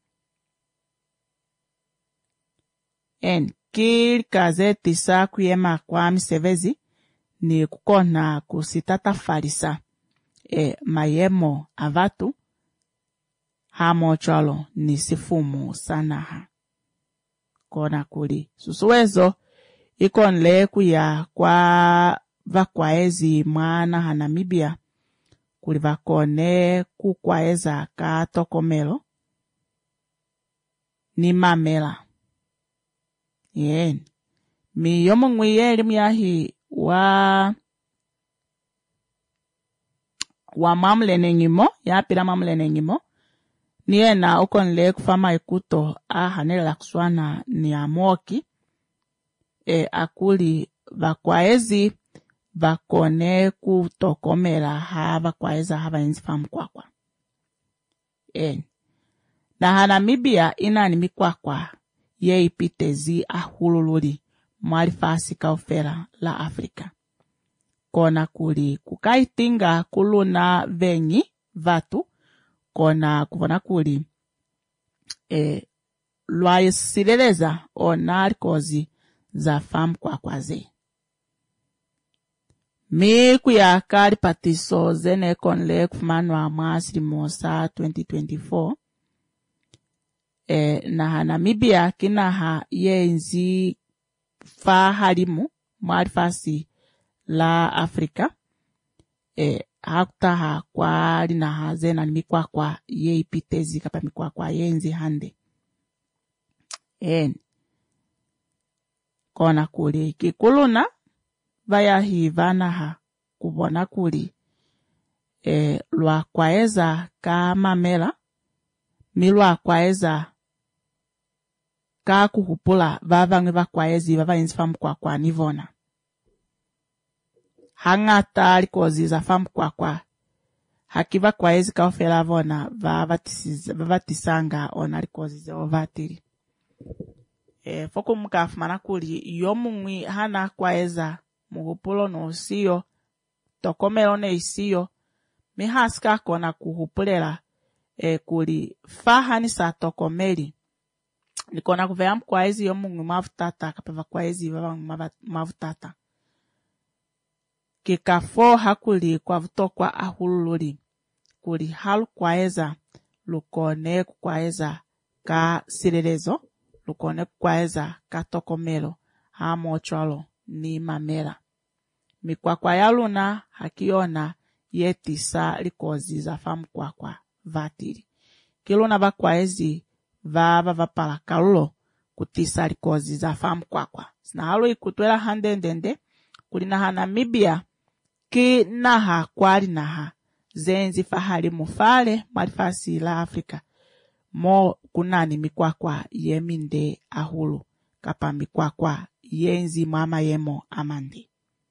en kili kaze tisa kuyema kwa misevezi ni kukona kusitata farisa e mayemo avatu hamo chalo ni sifumu sanaha kona kuli susuwezo ikonle kuya kwa vakwaezi mwana ha Namibia kuli vakone kukwaeza ka tokomelo ni mamela yen mi yomo ngwiyeli myahi wa wa mamle nengimo ya pira mamle nengimo niena ukonle kufama ikuto a hanela kuswana ni amoki e akuli vakwaezi vakone kutokomela ha vakwaeza hava enzi famu kwakwa en na ha Namibia ina ni mikwakwa ye ipitezi ahulululi mwari fasi kaufera la Afrika kona kuli kukaitinga kuluna venyi vatu kona kuvona kuli e lwayisileleza onari kozi za famu kwakwaze Mi kuya kari patiso zene konle kufanwa mwasiri mosa twenty twenty-four. E, na ha Namibia kina ha yenzi fa harimu marifasi la Afrika. E, hakuta ha kwa lina ha zena mikwa kwa ye ipitezi kapa mikwa kwa yenzi hande. En. Kona kuli kikuluna vaya hivana ha kubona kuli e, lwa kwaeza ka mamela milwa kwaeza ka kuhupula vavangwe va kwaezi vava inzi famu kwa kwa nivona hangata likozi za famu kwa kwa hakiva kwaezi ka ofela vona vava tisanga ona likozi za ovatiri. E, foko muka fumana kuli yomungwi hana kwaeza muhupulo no siyo tokomelo ne isiyo mihaska kona kuhupulela e, kuli fahani sa tokomeli nikona kuvea mkwaezi yomungwi mavutata kapeva kwaezi vava mavutata kikafo hakuli kwa vutokwa ahululi kuli halu kwaeza lukone kwaeza ka sirelezo lukone kwaeza ka tokomelo hamochwalo ni mamela. Mikwakwa ya luna hakiona yetisa likozi za famu kwakwa vatiri. Kiluna bakwaezi vava vapala kalulo kutisa likozi za famu kwakwa. Sina halo ikutwela handendende kulina ha Namibia ki naha kwali naha zenzi fahali mufale marifasi la Afrika. Mo kunani mikwakwa yeminde ahulu kapa mikwakwa yenzi mama yemo amandi.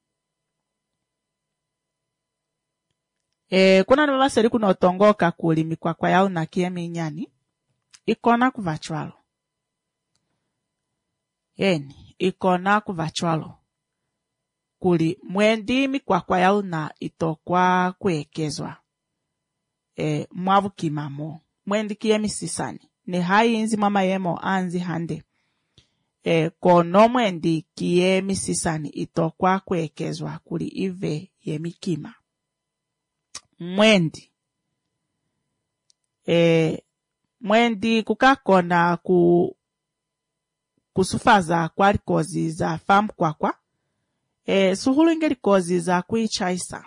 E, kuna nubaba seri kuna otongoka kuli mikwakwa yao na kiemi nyani. Ikona kuvachwalo. Yeni, ikona kuvachwalo. Kuli mwendi mikwakwa yao na itokwa kwekezwa. E, mwavu kimamo. Mwendi kiemi sisani. Ni hai inzi mama yemo anzi hande. E, kono mwendi kiemi sisani itokwa kwekezwa kuli ive yemikima. Mwendi. E, mwendi kukakona ku kusufaza kwa likozi za famu kwa kwa. E, suhulu inge likozi za kuichaisa.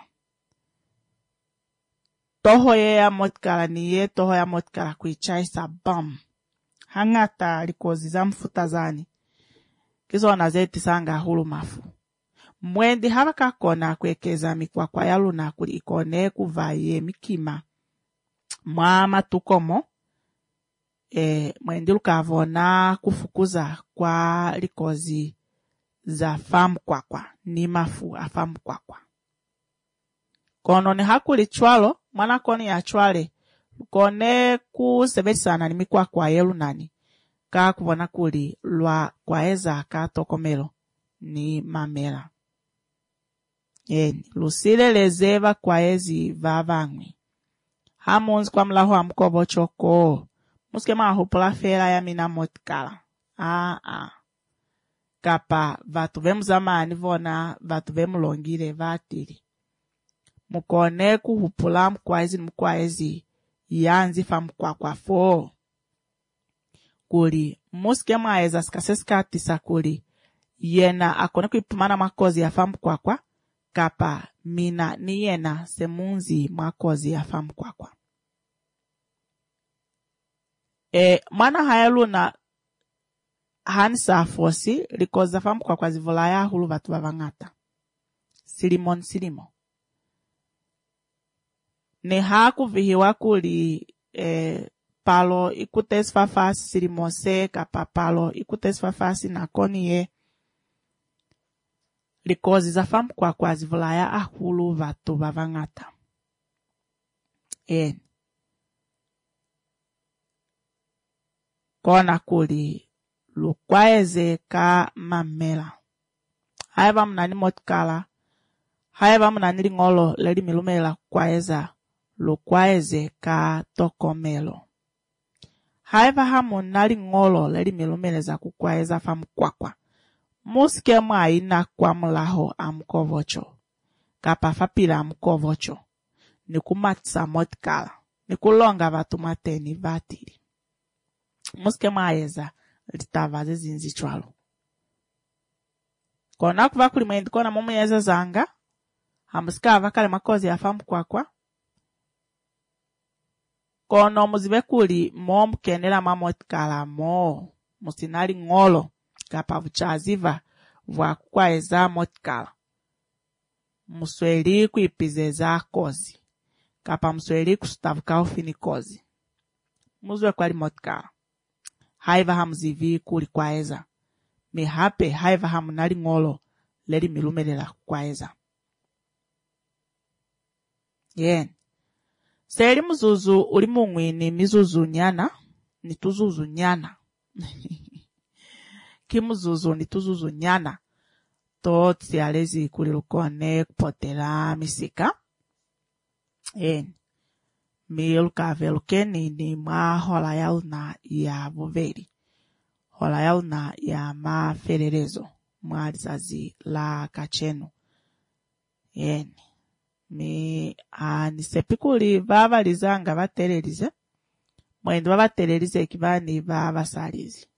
Toho ye ya motkala ni ye toho ya motkala kuichaisa bam. Hangata likozi za mfutazani. Kizo wanazeti sanga hulu mafu. Mwendi hava kakona kwekeza mikwakwa ya luna kuli ikone kuvaye mikima. Mwama tukomo. E, mwendi lukavona kufukuza kwa likozi za famu kwakwa. Ni mafu afamu kwakwa. Kono ni hakuli chwalo. Mwana koni ya chwale. Kone kusebeti sana ni mikwakwa ya lunani. Ka kubona kuli lwa kwaeza ka tokomelo. Ni mamela. Yeni, lusile lezeva kwaezi vavangwi. Hamunzi kwa mlahu wa mkobo choko. Muske mahupula fela ya mina motkala. Ah, ah. Kapa vatu vemu zamani vona vatu vemu longire vatiri. Mukone kuhupula mkwaezi mkwaezi yanzi fa mkwakwa fo. Kuli muske maeza skaseska tisa kuli. Yena akone kuipumana makozi ya fa mkwakwa. Kapa mina ni yena semunzi makozi ya famu kwakwa. E, mana hayalu na hansa fosi likoza famu kwakwa zivolaya hulu vatu vavangata. Silimon silimo. Ne haku vihiwa kuli e, palo ikutes fafasi silimose kapa palo ikutes fafasi na koni ye. Likozi za famu kwa kwa zivulaya ahulu vatu vavangata. En. Kona kuli lukwaeze ka mamela. Haiva mnani motkala. Haiva mnani lingolo leli milumela kwaeza lukwaeze ka tokomelo. Haiva hamu nali ngolo leli milumela za kukwaeza famu kwa kwa. Muske mwa ina kwa mlaho amkovocho. kapa fapila mkovocho. Nikumatsa motkala. Nikulonga vatu mateni vatiri. Muske maeza litavaze zinzi chwalo. Kona kuva kulimwendi kona mumu yeza zanga. Hamuska vakale makozi ya famu kwa kwa. Kono muzive kuli mo mkenela mamotkala mo. Musinali ngolo. Kapa vuchaziva vwa kukwaeza motkala. Musweli kuipizeza kozi. Kapa musweli kustavuka ufini kozi. Muzwe kwali motkala. Haiva hamzivi kuli kwaeza. Mihape haiva hamunali ngolo. Leli milumelela kwaeza. Yen. Seli muzuzu uli mungwini mizuzu nyana. Nituzuzu nyana. Kimuzuzu nituzuzu nyana. Totsi alezi kulilukone kupotela misika. Yen. Miluka velukeni ni ma hola yauna ya vuveri. Hola yauna ya ma fererezo. Mwalizazi la kachenu. Yen. Mi anisepikuli vava lizanga vaterelize. Mwendo vava terelize kivani vava salizi.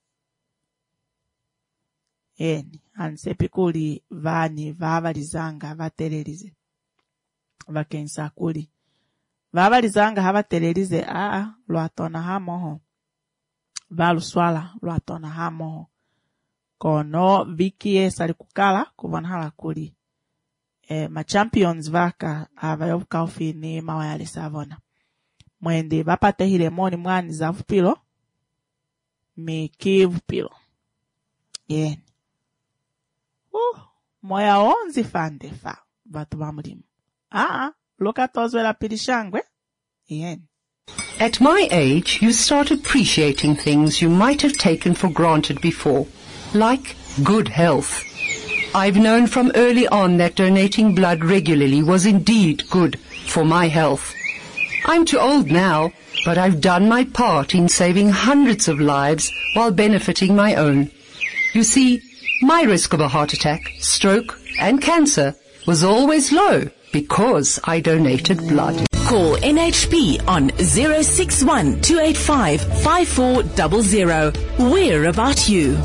Yen. Anisepikuli vani vava lizanga vaterelize. Vakensa kuli. Vava lizanga hava terelize aa luatona hamoho. Valu swala luatona hamoho. Kono vikie sali kukala kuvana hala kuli. Eh, ma champions vaka avayovuka ufini mawayale savona. Mwende vapate hile moni mwani za vupilo. Miki vupilo. Yen. Uh, moya onzi fande fa. Vatu vamulimu. Ah, loka tozwe la pilishangwe. Yen. At my age, you start appreciating things you might have taken for granted before, like good health. I've known from early on that donating blood regularly was indeed good for my health. I'm too old now, but I've done my part in saving hundreds of lives while benefiting my own. You see, my risk of a heart attack, stroke, and cancer was always low because I donated blood. Call N H P on zero six one, two eight five, five four zero zero. We're about you.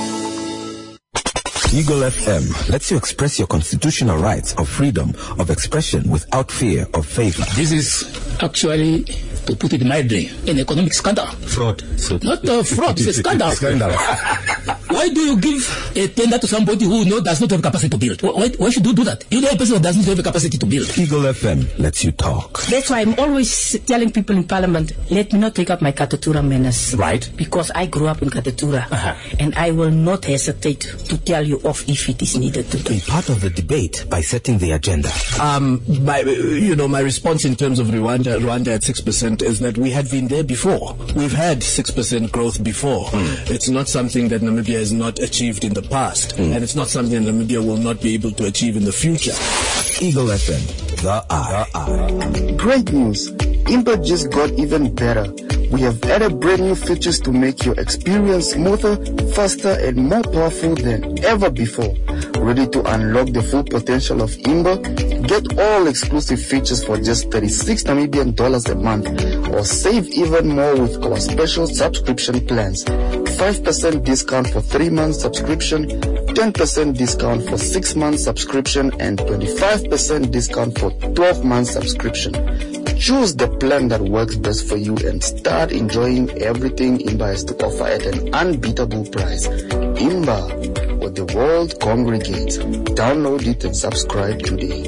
Eagle F M lets you express your constitutional rights of freedom of expression without fear of favor. This is actually, to put it mildly, an economic scandal. Fraud. So Not a fraud, it's a scandal. Scandal. Why do you give a tender to somebody who know does not have capacity to build? Why, why should you do that? You know a person who doesn't have a capacity to build. Eagle F M lets you talk. That's why I'm always telling people in Parliament, let me not take up my Katatura manners. Right. Because I grew up in Katatura. Uh-huh. And I will not hesitate to tell you off if it is needed to do. Be part of the debate by setting the agenda. Um, my, you know, my response in terms of Rwanda, Rwanda at six percent is that we had been there before. We've had six percent growth before. Mm. It's not something that Namibia has not achieved in the past. Mm. And it's not something that Namibia will not be able to achieve in the future. Eagle F M, the eye. The eye. Great news! Impa just got even better. We have added brand new features to make your experience smoother, faster, and more powerful than ever before. Ready to unlock the full potential of Imba? Get all exclusive features for just thirty-six Namibian dollars a month, or save even more with our special subscription plans. five percent discount for three months subscription, ten percent discount for six months subscription, and twenty-five percent discount for twelve months subscription. Choose the plan that works best for you and start enjoying everything Imba has to offer at an unbeatable price. Imba, where the world congregates. Download it and subscribe today.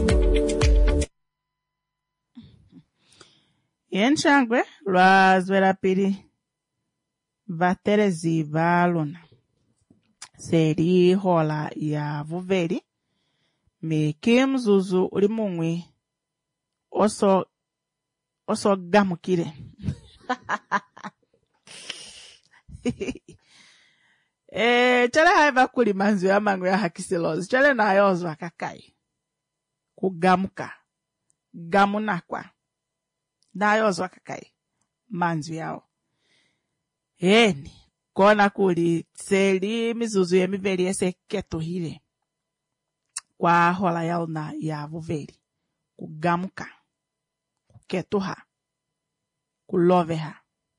Yenchangwe lwazwela pili vaterezi valona seri hola ya vuveri miki mzuzu uli mungwi oso oso gamukire eh chale haiva kuli manzu ya mangu ya hakisilozi chale na yozwa kakai kugamuka gamunakwa na yozwa kakai manzu yao eni kona kuli seli mizuzu ya miveri ese keto hile kwa hola yao na ya vuveri kugamuka, kuketuha, kuloveha.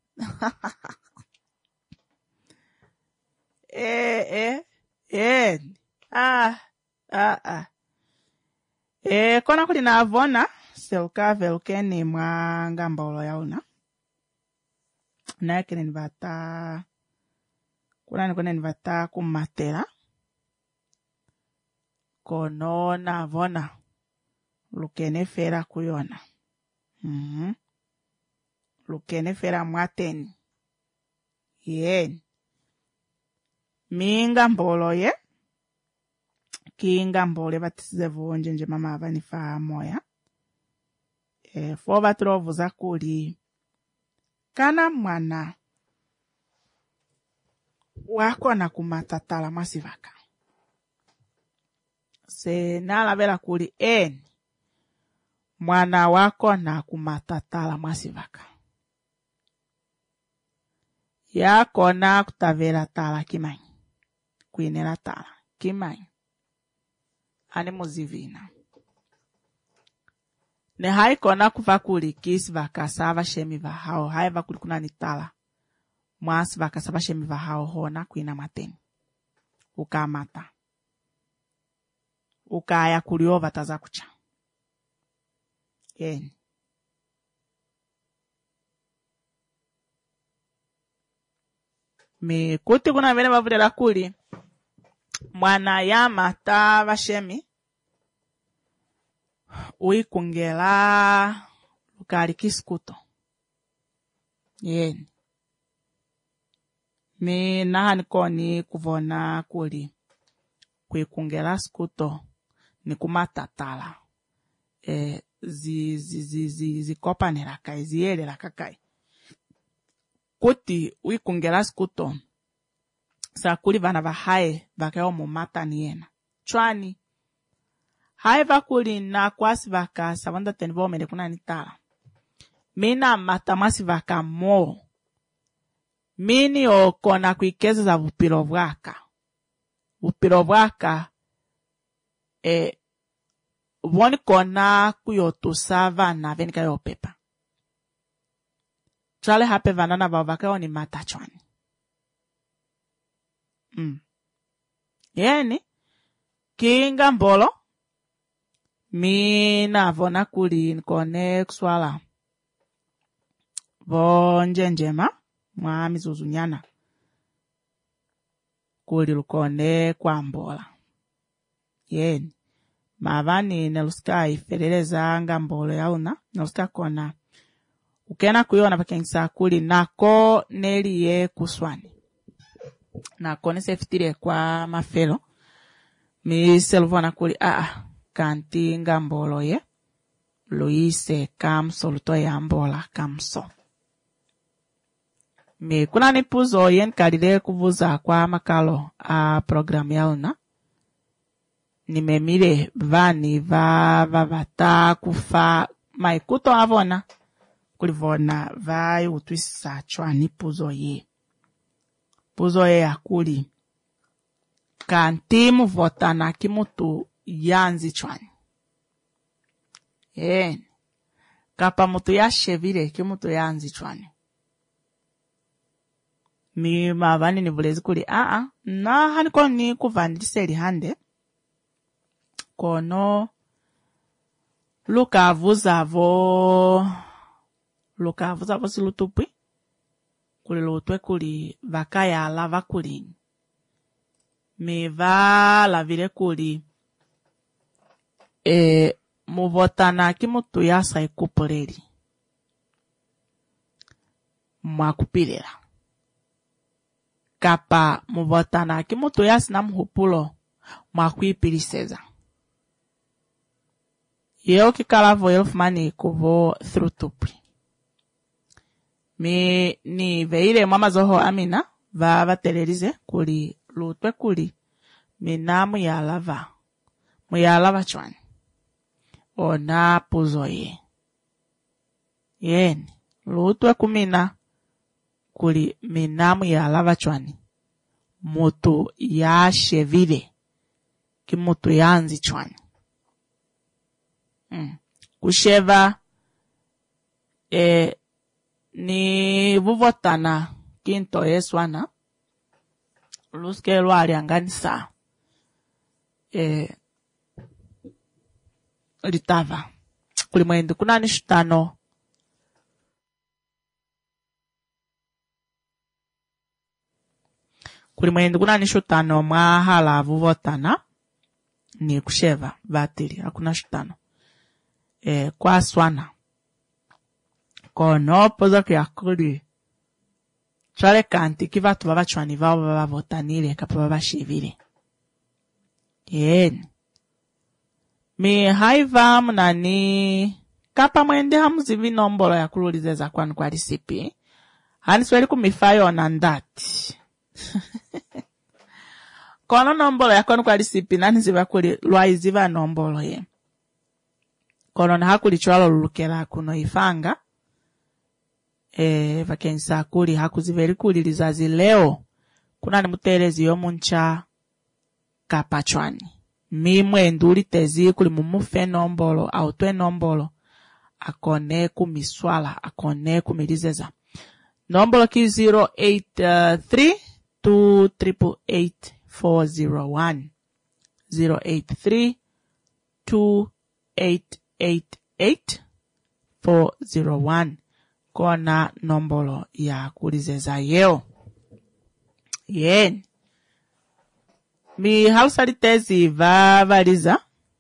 eh, eh, eh, ah, ah, ah. Eh, kona kuli na avona, selka velkeni mwanga mbolo yauna. Na kene nivata, kuna nikone nivata kumatera. Kono na avona, lukene fera kuyona. Mhm. Lukene fera mwateni. Yen. Minga mbolo ye. Kinga mbole batisize vonje nje mama avanifa moya. E, fo batrovu za kuli. Kana mwana. Wako na kumatatala masivaka. Se nala vela kuli eni. Mwana wako na kumatatala masivaka. Yako na kutavela tala kimanyi. Kuinela tala kimanyi. Ane muzivina. Ne haiko na kuva kuli kisi vakasava shemi vahao. Hai vakuli kuna nitala. Mwasi vakasava shemi vahao hona kuina mateni. Ukamata. Ukaya kuliova taza kucha. Yen. Me kuti kuna vene vavudela kuli. Mwana ya mata vashemi. Uikungela lukari kiskuto. Yen. Me naha nikoni kuvona kuli. Kuikungela skuto. Ni kumatatala. E, zi, zi, zi, zi, zi kopa nerakai, zi ele rakakai. Kuti uikungela skuto. Sa kuli vana va hae vakao mumata niena. Chwani. Hae vakuli na kwasi vaka savanda tenvo mene kuna nitala. Mina matamasi vaka mo. Mini o kona kuikeza za vupiro vwaka. Vupiro vwaka e woni kona kuyotusa vana venika yo pepa. Chale hape vanana vavaka oni mata chwani. Mm. Yeni, kinga mbolo, mina vona kuli nkone kuswala. Vonje njema, mwami zuzunyana. Kuli lukone kwa mbola. Yeni, mavani neluska ifereleza nga mbolo yauna, neluska kona. Ukena kuyona pakengisa kuli nako neliye kuswani. Na kone sefitire kwa mafelo. Mi selvona kuli aa. Kanti nga mbolo ye. Luise kamso luto ya mbola kamso. Mi kuna nipuzo yen kalile kuvuza kwa makalo a program yauna. Nimemire vani va va vata kufa maikuto avona. Kulivona vai utwisa chwa nipuzo ye. Puzo ye akuli. Kantimu votana kimutu yanzi chwani. Yen. Kapa mutu ya shevire kimutu yanzi chwani. Mi mavani ni vulezi kuli. Aa, na haniko ni kuvandiseli hande. Kono. Luka avuza vo. Luka avuza vo silutupwi. Kuli lutwe kuli vakaya lava kuli. Me va la vile kuli. E muvotana kimutu yasa ikupuleri. Mwakupirira. Kapa muvotana kimutu yasa na mhupulo. Mwakuipiriseza. Yeo kikalavo elfmani kuvo through tupri. Mi ni veile mama zoho amina va vatelerize kuli lutwe kuli mina muyalava muyalava chwani ona puzo ye yen lutwe kumina kuli mina muyalava chwani mutu ya shevile ki mutu yanzi chwani mm. kusheva eh, ni vuvotana kinto yeswana luske lwali anganisa eh, litava kuli mwendu kunani shitano kuli mwendu kunani shitano mwahala vuvotana ni kusheva vatili hakuna shitano eh, kwa swana kono poza kia kuli chale kanti kivatu baba chwani vao baba votanile kapa baba shivile yen mi haiva mnani kapa mwende hamuzivi nombolo ya kululizeza kwanu kwa risipi hani sweli kumifayo na ndati kono nombolo ya kwanu kwa risipi nani ziva kuli luai ziva nombolo ye kono na hakuli chwalo lulukela kuno ifanga e vakensa kuli hakuziveri kuli lizazi leo kuna ni mutelezi yomuncha kapachwani mimwe nduli tezi kuli mumufe nombolo au twe nombolo akone kumiswala akone kumilizeza nombolo ki zero eight three two eight eight four zero one zero eight three two eight eight eight four zero one kona nombolo ya kulizeza yeo yen mi hausa litezi va valiza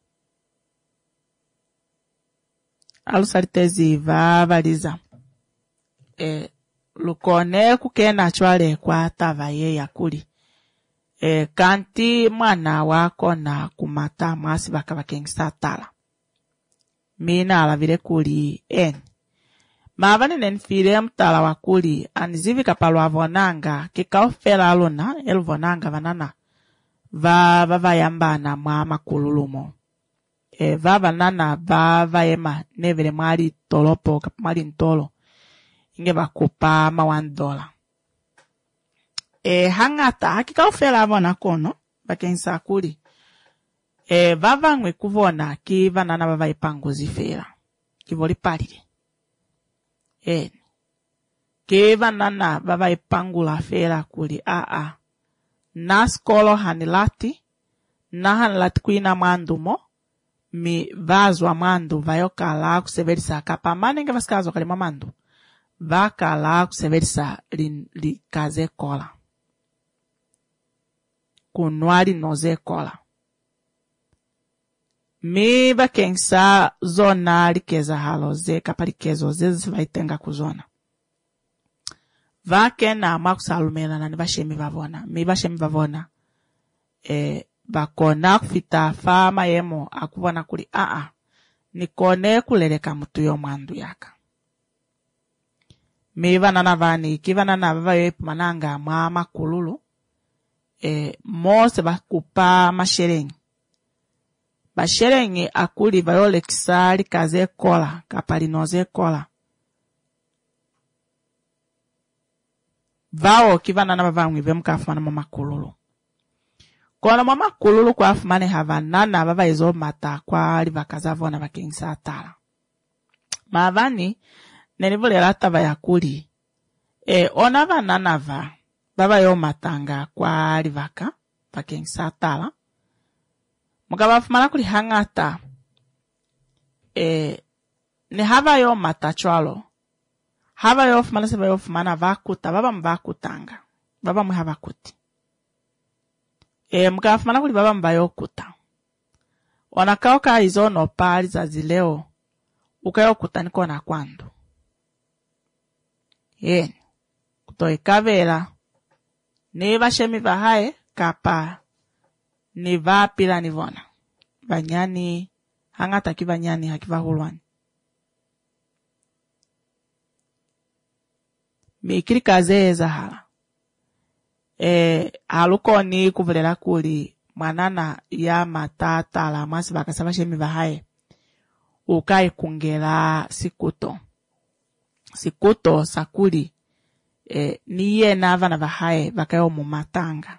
hausa litezi va valiza e lukone kukena chwale kwa tava ye ya kuli e kanti mwana wako na kumata mwasi baka bakengisa tala mina alavile kuli en mavani nenfire mtala wakuli anizivi kapalo avonanga kikaofela alona elvonanga vanana va va yambana mwa makululumo e va vanana va va ema nevele mwali tolopo kapmali ntolo inge bakupa ma one dollar e hangata hakikaofela avona kono bakensa kuli e va vangwe kuvona ki vanana va va ipangozi fera kivoli palile en ke vanana baba ipangula fera kuli a a na skolo hanilati na hanilati kuina mandumo mi vazwa mandu vayoka la kuseverisa kapa manenge vaskazo kali mamandu vaka la kuseverisa li, li kaze kola kunwali noze kola mi vakensa zona likeza haloze kapa likezo zezi vaitenga kuzona vakena makusalumela na nivashemi vavona mi vashemi vavona e bakona kufita fama yemo akuvona kuli a a nikone kuleleka mutu yo mwandu yaka mi vanana vani kivanana vavayo mananga mwa makululu e mose bakupa masherengi basherengi akuli vayole kisali kaze kola kapalinoze kola vao kivana na bavangwi vemkafumana mama kululu kona mama kululu kwa afumane havanana baba izo mata kwa livakazavona vakengisa atala mavani nenivule lata vayakuli e ona vanana va baba yo matanga kwa livaka vakengisa atala mukaba afumana kuli hangata e ne hava yo mata chwalo hava yo fumana seba yo fumana vakuta baba mbakutanga baba mwe hava kuti e mga fumana kuli baba mba yo kuta wanakaoka izo no pali za zileo ukayo kuta niko na kwandu yen kutoe kavela ne vashemi vahae kapa ni vapila nivona vanyani hangata kivanyani hakiva hulwani mikiri kaze zahala e halukoni kuvulela kuli mwanana ya matata la masi bakasaba shemi vahae ukai kungela sikuto sikuto sakuli e niye nava na vahae vakayo mumatanga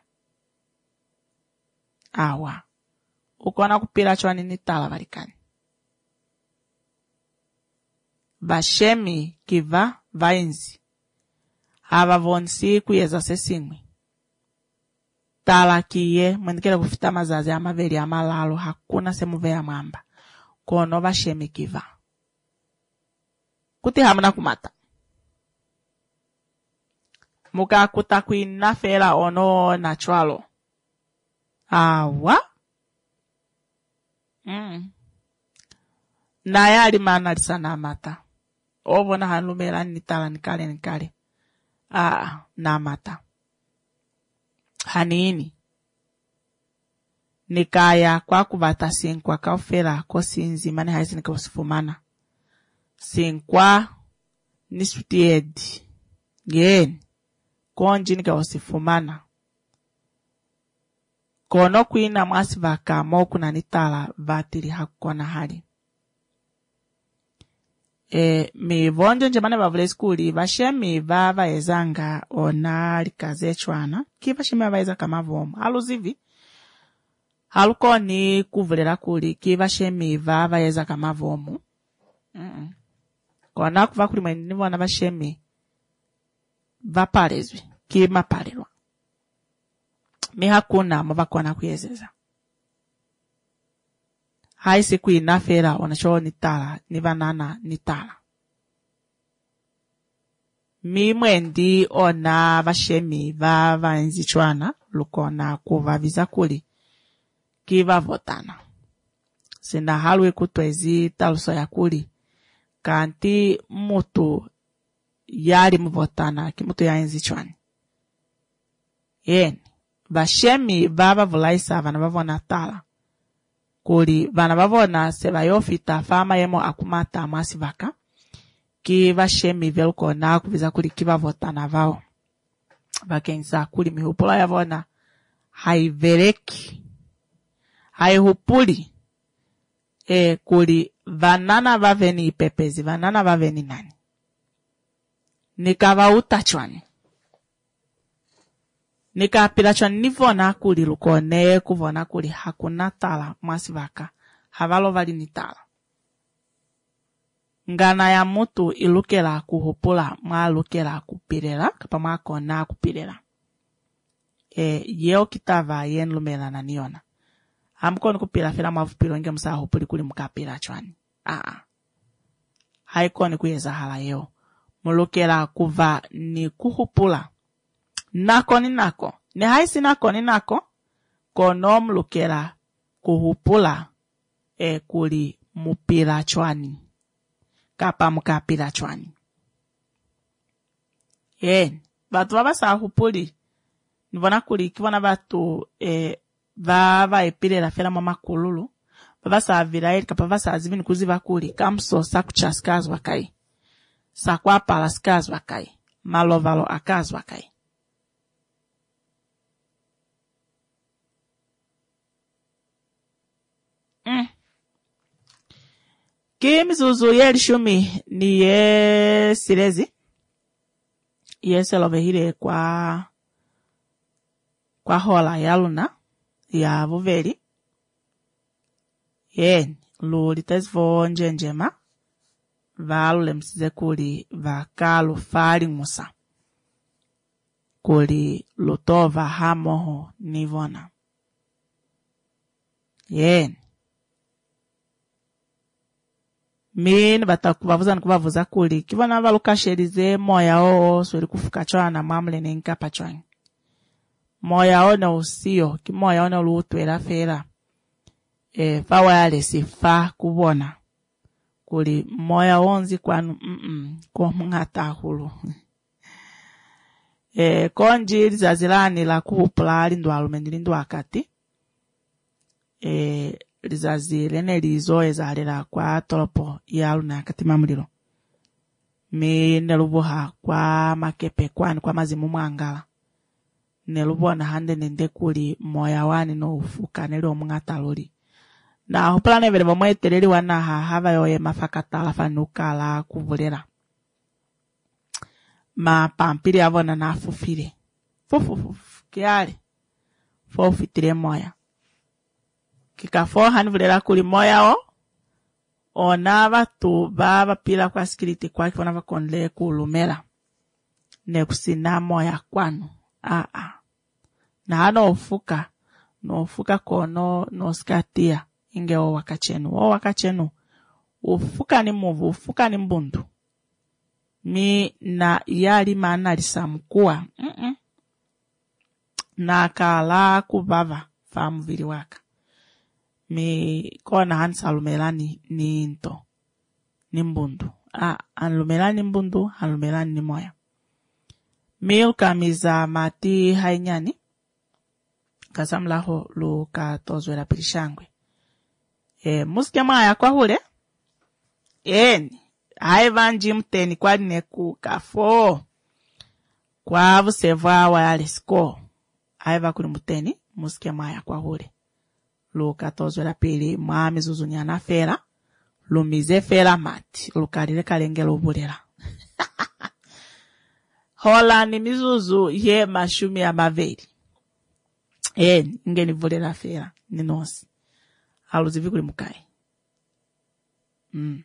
awa ukona kupila chwani nitala valikani vashemi kiva vainzi hava vonsi kuyeza sesimwe tala kiye mwendekele kufita mazazi ya maveri ya malalo hakuna semuve ya mwamba kono vashemi kiva kuti hamuna kumata muka kutakwina fela ono naturalo awa mm. na yali mana lisana mata obona hanumela nitala nikale nikale ah na mata hanini nikaya kwa kuvata sinkwa kaufela ko sinzi mane haisi nikosifumana sinkwa nisutiedi gen konji nikosifumana kono kuina mwasi vaka moku na nitala vatiri hakona hali e mi vonjo njemane bavule skuli vashemi vava ezanga ona likaze chwana kiva shemi vava eza kama vomu haluzivi halukoni kuvulera kuli kiva shemi vava eza kama vomu mm -mm. Kona kuva kuli mweni nivona vashemi vaparezwi kima parelwa mi hakuna mavakona kuyezeza haisi kuina fera onacho nitala nivanana nitala mi mwendi ona vashemi va vanzi chwana lukona kuva viza kuli kiva votana sina halwe kutwezi taluso ya kuli kanti mutu yari mvotana kimutu ya enzi chwani yeni vashemi vava vulaisa vana vavona tala kuli vana vavona seva yofita fama yemo akumata mwasi vaka ki vashemi veluko na kuviza kuli kiva votana vao vakenza kuli mihupula yavona haivereki haihupuli e kuli vanana vaveni ipepezi vanana vaveni nani nikava utachwani nikapila chwani nivona kuli lukone kuvona kuli hakuna tala mwasi vaka havalo vali nitala ngana ya mutu ilukela kuhupula mwa lukela kupilela kapa mwako na kupilela e yeo kitava yen lumela na niona hamkoni kupila fila mavupilo nge msa hupuli kuli mkapila chwani aa haikoni kuyeza hala yeo mulukela kuva ni kuhupula nako ni nako ni haisi nako ni nako kono mlukela kuhupula e kuli mupila chwani kapa mukapila chwani yen batu babasa hupuli nivona kuli kivona batu e vava epilela fela mama kululu babasa viraeli kapa babasa azivini kuziva kuli kamso sakucha skaz wakai sakwa pala skaz wakai malovalo akaz wakai Mm. Kimzuzu yeli shumi ni ye silezi. Ye selovehile kwa kwa hola ya luna ya vuveli. Yen lulitezvo njenjema valule msize kuli vakalu fali musa. Kuli lutova hamoho nivona. Yen min batakubavuza nikubavuza kuli kibona balukasherize moya oo sweli kufuka chwana mamle nenka pachwani moya ona usio kimoya ona lutwera fera e fawa yale sifa kubona kuli moya onzi kwanu mm -mm, ko mngata hulu e konji lizazilani la kupula lindu alumendi lindu akati e lizazi lene lizo ezalera kwa tolopo ya luna katima muliro mi neluboha kwa makepe kwani kwa mazimu mwangala nelubona hande nende kuli moya wani no ufuka nelo mngata loli na hopla vele bomwetereri wana ha hava yoye mafakatala fanukala kuvulera ma pampiri avona na fufire fufu kiali fofitire moya kika four hundred kuli moya o ona batu baba pila kwa sikiriti kwa kifona vakonle kulumela ne kusinamo ya kwanu a a na ano ofuka no ofuka kono no skatia inge o wakachenu o wakachenu ufuka ni muvu ufuka ni mbundu mi na yali mana lisamkuwa mm -mm. na kala kubava fa muvili waka mi kona hansalumelani ni nto ni mbundu ah anlumelani mbundu hanlumelani ni moya milka miza mati hainyani kasamlaho luka tozwela pilishangwe e musike maya kwa hule eni haivanji mteni kwa neku kafo kwa vuseva wa yalesko haiva kuli mteni musike maya kwa hule luka tozwela pili mwami zuzunyana fera lumize fera mati lukalile kalengela ubulela hola ni mizuzu ye mashumi ya maveli eh ngeni vulela fera ni nosi aluzivi kuli mukai mm.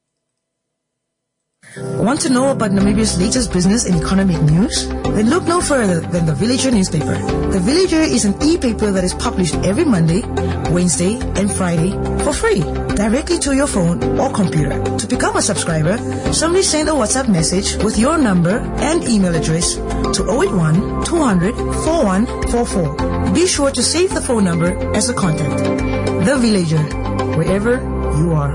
Want to know about Namibia's latest business and economic news? Then look no further than The Villager newspaper. The Villager is an e-paper that is published every Monday, Wednesday, and Friday for free, directly to your phone or computer. To become a subscriber, simply send a WhatsApp message with your number and email address to zero eight one, two hundred, four one four four. Be sure to save the phone number as a contact. The Villager, wherever you are.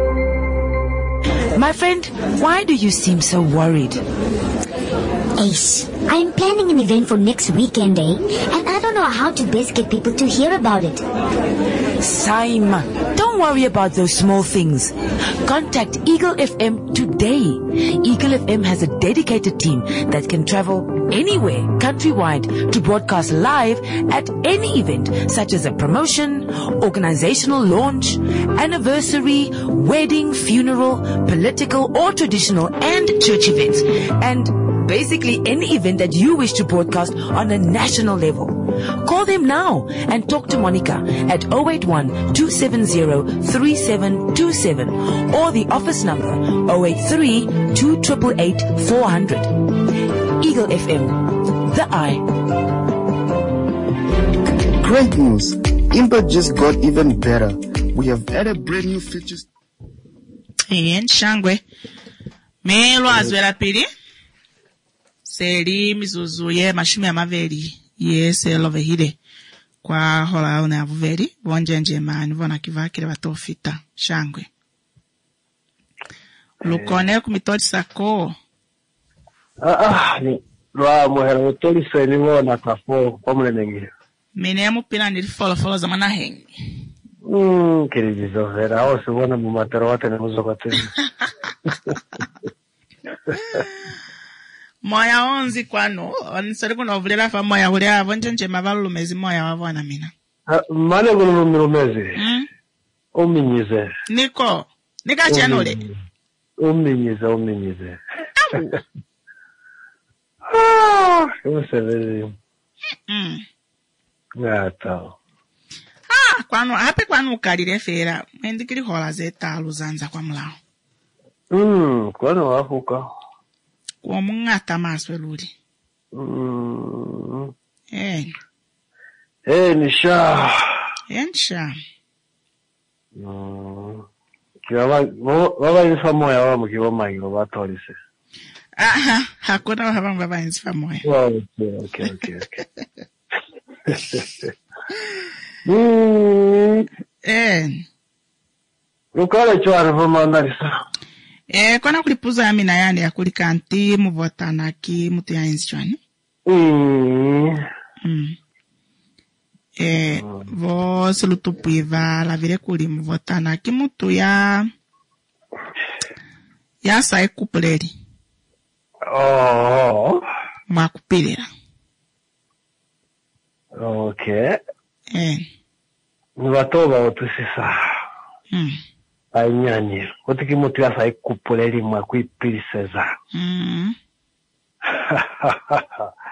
My friend, why do you seem so worried? Ace, I'm planning an event for next weekend, eh? And I don't know how to best get people to hear about it. Simon, don't worry about those small things. Contact Eagle F M today. Eagle F M has a dedicated team that can travel anywhere countrywide to broadcast live at any event, such as a promotion, organizational launch, anniversary, wedding, funeral, political or traditional, and church events. And basically any event that you wish to broadcast on a national level. Call them now and talk to Monica at zero eight one, two seven zero, three seven two seven or the office number zero eight three, two eight eight, four hundred. Eagle F M, the eye. Great news! Impact just got even better. We have added brand new features. Yen shangwe. Melo azwela pili. Seri mizuzu ye mashumi ya maveli. Yes, love hide. Kwa hola una vuveri. Bonje nje mani vona kivakile batofita. Shangwe. Lukone kumitoli sako. Ah ah ni lwa muhera mutoli seni wona kafo kwa mule nengi. Mine mupila nilifolo folo za mana hengi. Mm, kirijizo vera. Aho siwana mumatero wate na muzo kateni. Moya onzi kwano. Onisari kuna uvulela fa moya hulea. Vonje nje mavalu lumezi moya wavona mina. Mane kunu lumezi. Mm? Uminyize. Niko. Nika chenole. Uminyize, uminyize. Ah, umusevezi. Mm. Ngata. Ah, kwano, hape kwano ukalile fera. Mwendikili hola zeta aluzanza kwa mlao. Mm, kwano wafuka. Kwa mungata maswe luli. Mm. Eh. Eh, nisha. Eh, nisha. Mm. Kiwa baba infa moya wa mkiwa mango batolise. Aha, hakuna baba baba infa moya. Okay, okay, okay, okay. Mm. Eh. Lukale chwana vama ndalisa. Eh, kona kulipuza ya mina yane ya kulikanti muvota na ki mutu ya inzi chwani. Mm. Mm. Eh, mm. Vo sulutupuiva la vile kuli muvota na ki mutu ya ya sae kupuleri. Oh. Mwakupilira. Okay. Eh. Nivatoba otusisa. Mm. Ainyani. Otiki mutu ya sae kupuleri mwakuipiliseza. Mm.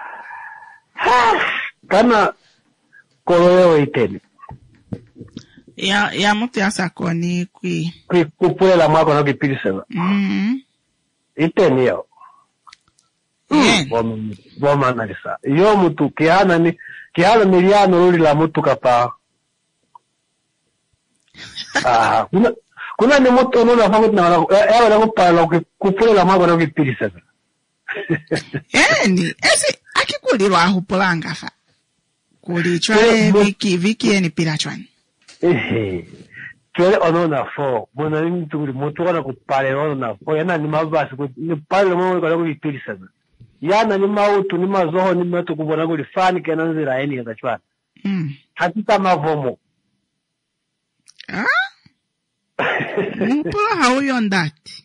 Kana kololeo iteni. Ya ya mutu ya sakoni kui. Kui kupulela mwako na kipilisema. Mm. Iteni yao. Mm. Boma boma analisa. Yo mutu kiana ni kiana miliano luli la mutu kapa. Ah, kuna kuna ni mutu nuna fangu na ewa na kupala kupulela mwako na kipilisema. Eh ni ese akikulirwa ahupulanga fa. Kuli chwale viki viki eni pila chwani. Eh. Kele ono na fo, bona ni mtu mutu wana kupale ono na fo, yana ni mabasi ni pale mwa kwa kupilisa. Yana ni mautu ni mazoho ni mtu kubona kuli fani kana nzira eni ya chwani. Mm. Hakika mavomo. Ah? Mpula hauyo ndati.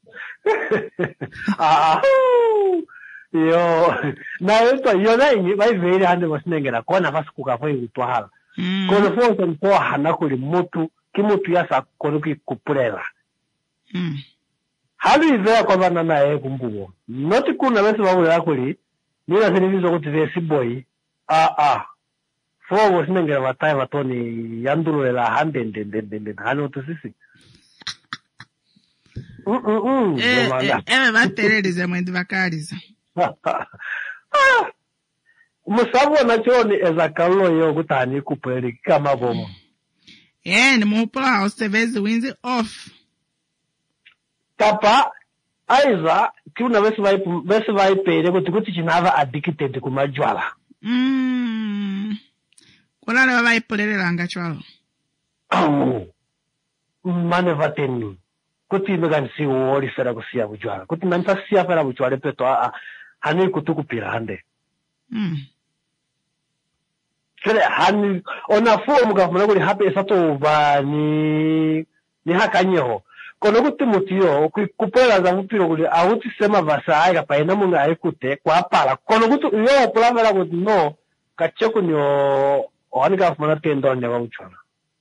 Ah. Yo, na yoto yo na ingi bai vele hande wasinengera kona fasi kukafo yutwahala. Mm. Kono fonse mpoa hana kuli mutu kimutu yasa kono ki kupulela. Mm. Halu ivea kwa vana na ee kumbugo. Noti kuna wesi wabu ya kuli, nila sinivizo kuti vesi boy, ah ah. Fua wasinengera watai watoni yanduru lela hande ndende ndende hane otu sisi. Mm mm mm. Eh, eh, ewe batererize mwendi bakariza. Musabu wanachoni eza kalulo yo kutani kupeli kama bomo. Eh, ni mupula hausevezi winzi off. Kapa, aiza, kiuna wesi vai, wesi vai pere kuti kuti chinava addicted kumajwala. Mm. Kula lewa vai polele langa chwalo. Oh. Mane vateni. Kuti megan si wori fera kusia bujwala. Kuti nanta siya fera bujwala peto a hani kutuku pirande. Mm. Kile hani ona fomu gafuna kuli hape esato ba ni ni hakanyeho. Kono kuti mutiyo kupela za mupiro kuli ahuti sema vasa aiga pa ina munga aikute kwa pala. Kono kuti yo pulamela kuti no kacheku ni o oni gafuna tendo ne bujwala.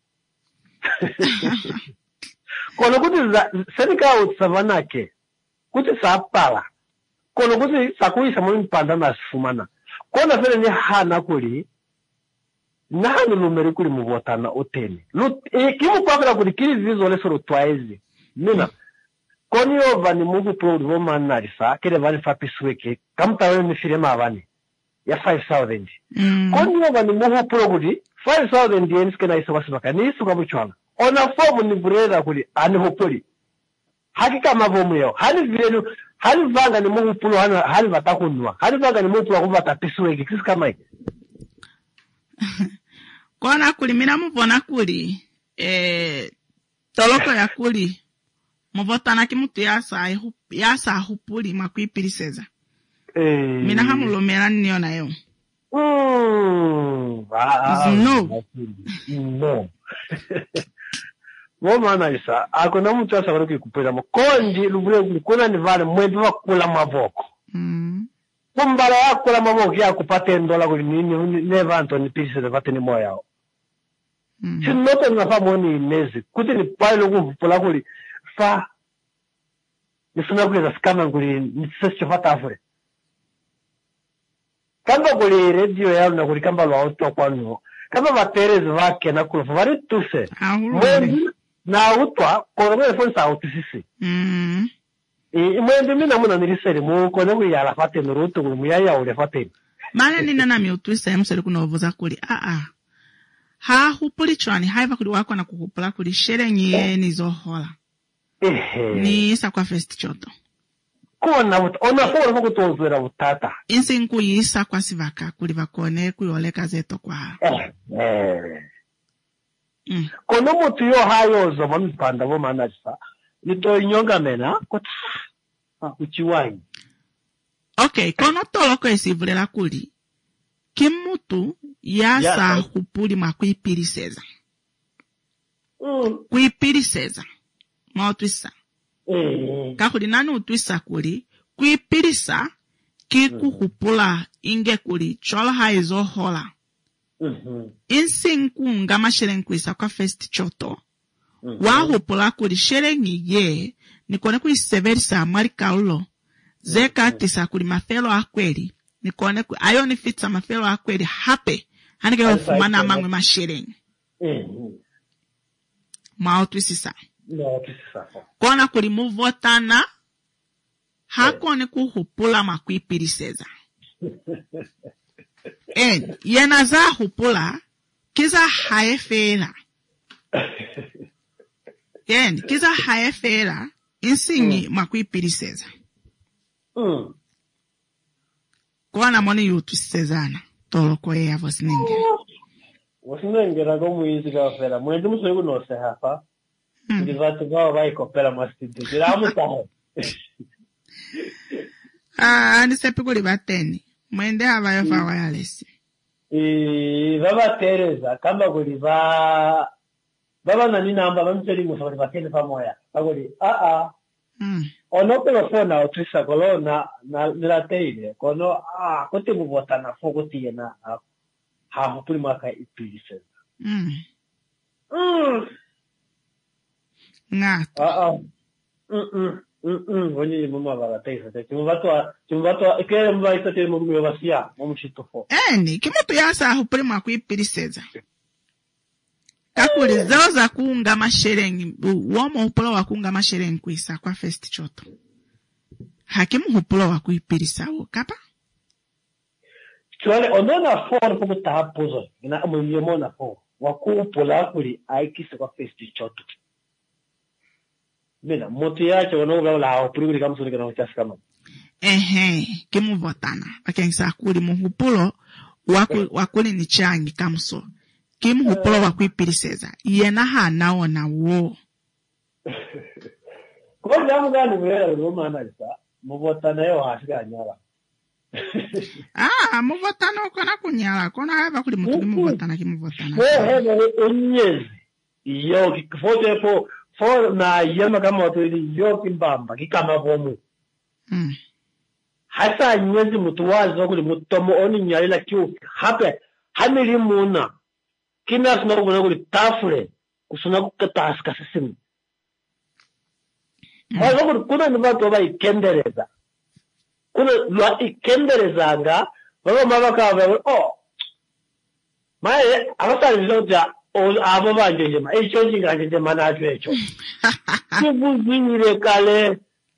Kono kuti za senika utsavanake kuti sapala. Kono kuti sakuisa mwini panda na sifumana. Kono fele ni hana kuli nani lumeri kuli mubotana oteni. E, kimu kwa kula kuli kili zizo le soro twaezi. Nina. Koni ova ni mugu pro ulivo manarisa. Kile vani fapisweke. Kamuta wewe ni firema avani. Ya five thousand. Mm. Koni ova ni mugu pro kuli five thousand yenis kena iso wasibaka. Ni iso kabuchwanga. Ona fomu ni bureda kuli ani hopoli. Hakika mavomu yao. Hali vilenu. Hali vanga ni mugu pro hali vatakunua. Hali vanga ni mugu pro kuvata pisweke. Kisi kama hiki. Kona kuli mina muvona kuli eh toloko ya kuli muvotana kimutu yasa yasa hupuli makuipiliseza. Eh mina hamulomera niona yo. Mm. Ah, no. No. Woma na isa akona mtu asa kwa kupela mo konji lubule kuna ni vale mwendi wa kula mavoko. Mm. Kumbala ya kula mavoko ya kupate ndola kuli nini neva Anthony Pise vate ni moya yao. Mm. Chinoto na fa moni mezi kuti ni pale kuvupula kuli fa nisuna kuli za skama kuli nisese fata afure. Kamba kuli radio yao na kuli kamba lwa auto kwanu. Kamba baterezi vake na kula vari tuse. Mwendi na utwa kwa mwe fonsa autisisi. Mm. E mwendi mina muna niliseri mu kone kuli yala fate nurutu kuli muyaya ule fate. Mane nina na miutwisa emseri kuna uvuza kuli. Ah ah. Ha hupuli chwani haiva kuli wako na kuhupula kuli shere nye nizohola. Ehe. Ni isa kwa festi choto. Kona ona fora foko tozwera butata. Insi nku yisa kwa sivaka kuli vakone kuyoleka zeto kwa. Eh. Eh. Mm. Kono mutu yo hayo zo mamipanda bo manajisa. Nito inyonga mena kota. Ah uchiwanyi. Okay, kono toloko esivulela kuli. Kimutu yasa Yes, hupuli makuipiliseza. Mm. Kuipiliseza. Mautwisa. Eh. Kakuli nani utwisa kuli. Kuipilisa. Kiku hupula inge kuli. Chola haizo hola. Mhm. Insi nku ngama sherenkwisa kwa festi choto. Mhm. Wa hupula kuli sherengi ye. Nikone kuli severisa marika ulo. Zeka tisa kuli mafelo akweli. Nikone kuli ayo ni fitsa mafelo akweli hape. Hanike wafumana amangwe masherengi. Mhm. maotwisisa maotwisisa kona kuli muvotana hakone kuhupula makwipiriseza en yena za hupula kiza haefela en kiza haefela insinyi mm. makwipiriseza mm. kona moni yutwisezana toloko ya vosinenge vosinengera go muizi ga fera mwende musoyo no se hapa ndi vatu ga vai kopera mastidi diramu taho ah ni sepi kuli bateni mwende hava yo fa wireless eh baba Teresa kamba kuli ba baba nani namba bamseri musori bateni pamoya agoli a a mm ono telefona utrisa kolona na la teile kono ah kote mubotana fogoti yena ha hopuli maka ipilise mm mm nga ah ah mm mm mm woni mama bala teisa te mubato mubato kere mbaita te mumu basia mumushitofo eni kimoto yasa hopuli maka ipiliseza kakuli zao za kuunga masherengi womo hupula wa kuunga masherengi kuisa kwa fest choto hakimu hupula wa kuipirisa wo kapa chwale onona for ko tahapozo ina amunyemo na for wa kupula kuli aikisa kwa fest choto mina moto yache wanoga la hopuli kama suri kana chasa kama ehe kimu votana bakensa kuli muhupulo waku wakuli ni changi kamso Kim hupolo wa kuipiriseza. Yena ha naona wo. Kwa jamu gani mwela uloma analisa. Muvotana yo hashika nyala. Ah, muvotana ukona kunyala. Kona haba kuli mutu muvotana ki muvotana. Kwa hebe unyezi. Iyo kifote po. For na yema kama watu ili yo kimbamba. Kikama vomu. Hmm. Hasa nyezi mutu wazi wakuli mutomo oni nyalila kiu. Hape. Hamili muna. Kina suna kubona kuli tafure kusuna kukataska sisimu. Kwa sababu kuna nubatu waba ikendereza. Kuna lua ikendereza nga waba mabaka waba oh mae abasari vizota abo banjejema echo njinga njejema na atu echo sibuzwire kale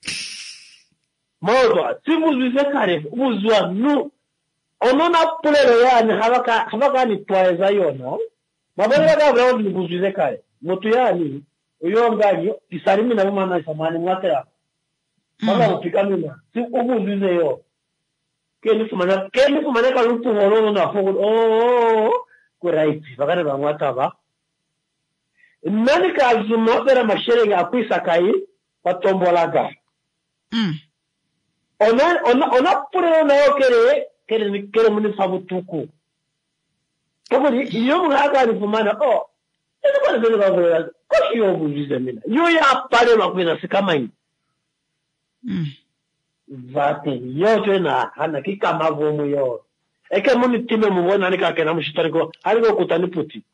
mawa sibuzwire kale buzwa nu onona pulero yani habaka habaka ni twaeza yono mabona ga bro ni buzwire kale mutu yani uyo ngani isarimi na mama na samani mwatera mama upikamina si ubuzwire yo keni kumana keni kumana ka lutu horo na fogo oh kuraiti bakare bamwata ba nani ka zumo bera mashere ya kwisa kai patombolaga mm ona ona ona pure na yo kere kere ni kere muni fabutuku tobori iyo mwaga ni fumana oh ene bana bana bana ko yo buzize mina yo ya pale makwina sikama hii mm vate yo tena hana kikama vomu yo eke muni time mubona ni kake na mushitariko aliko kutani puti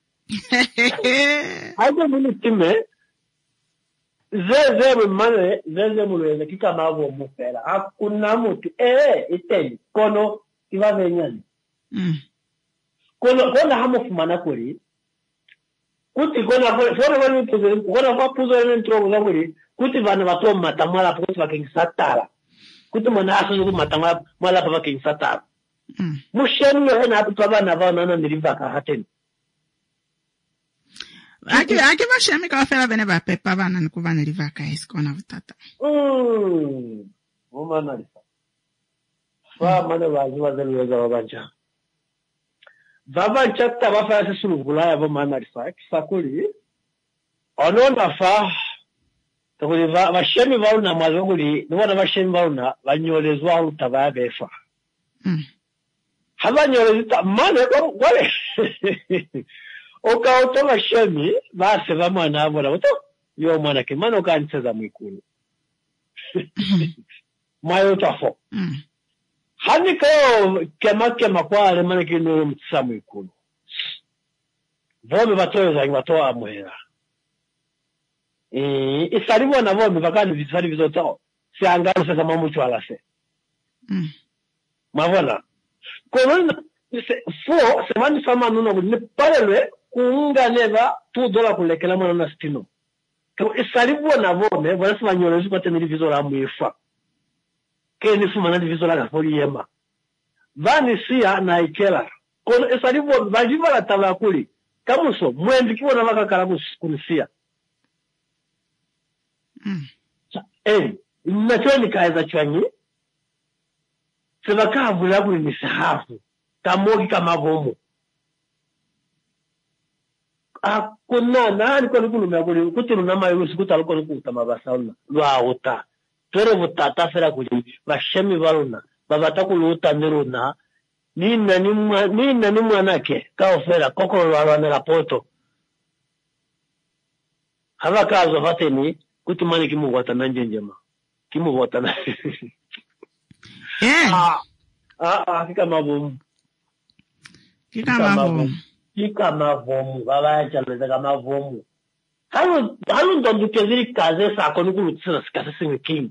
aiko muni time zeze mane zeze mulweze kikama vomu fera hakuna mutu eh iteni kono iva venyani mm kono kono hamo fumana kuri kuti kona fora wani puzo kona kwa puzo ni ntrogo za kuri kuti vana vato matamala kuti vakingisatala kuti mwana aso ku matamala mala pa vakingisatala mm musheni yo na atu bana vana na ndiriva ka hateni ake ake bashemi ka fera bene ba pepa bana ni kuvana riva ka iskona vutata mm mama na rifa fa mana vaji vazalweza wabanja Baba chata bafa ya sulugula ya bo manarifa kisakuli onona fa tokuli va bashemi bauna mazoguli nibona bashemi bauna banyolezwa utaba befa mm habanyolezwa mane ko wale oka oto bashemi base bamwana abona buto yo mwana ke mano kantseza mwikulu mayo tafo mm Hani ko kema kema kwa ale mane kino mtsamu ikulu. Vome batoyo za ngatoa amwera. Eh isaribo na vome bakani visari bizotao. Si angalo sasa mamu chwala se. Mm. Mavona. Kono se fo semani sama nuno ni parele kuunga neva two dollars kulekela mwana na stino. Ke esalibo na vome, voilà sima nyolo su patene diviso la mwefa. Ke ni suma na diviso la ga foli yema. Vani siya na ikela. Kono esalibo vajiva la tala kuli. Kamuso mwendi kiwa na maka kalamu kunisia. Mm. Eh, nachoni kaeza chwanyi. Sebaka vula kuli nisahafu. Kamogi kama vomo. Ah, kuna nani kwa nukulu meaguli kutiru nama yusi kutalu kwa nukulu tamabasauna lua uta twere vutata fera kuli vashemi valuna babata kuluta niruna nina nimwa nina nimwa nake kao fera koko lwa na poto hava kazo fateni kutumani kimu wata nanjenjema kimu wata na eh ah ah ah kika mabomu kika mabomu Kika mavomu, baba chaleza kama vomu. Halu halu ndo keziri kaze sa konu kulutsira sikase singe king.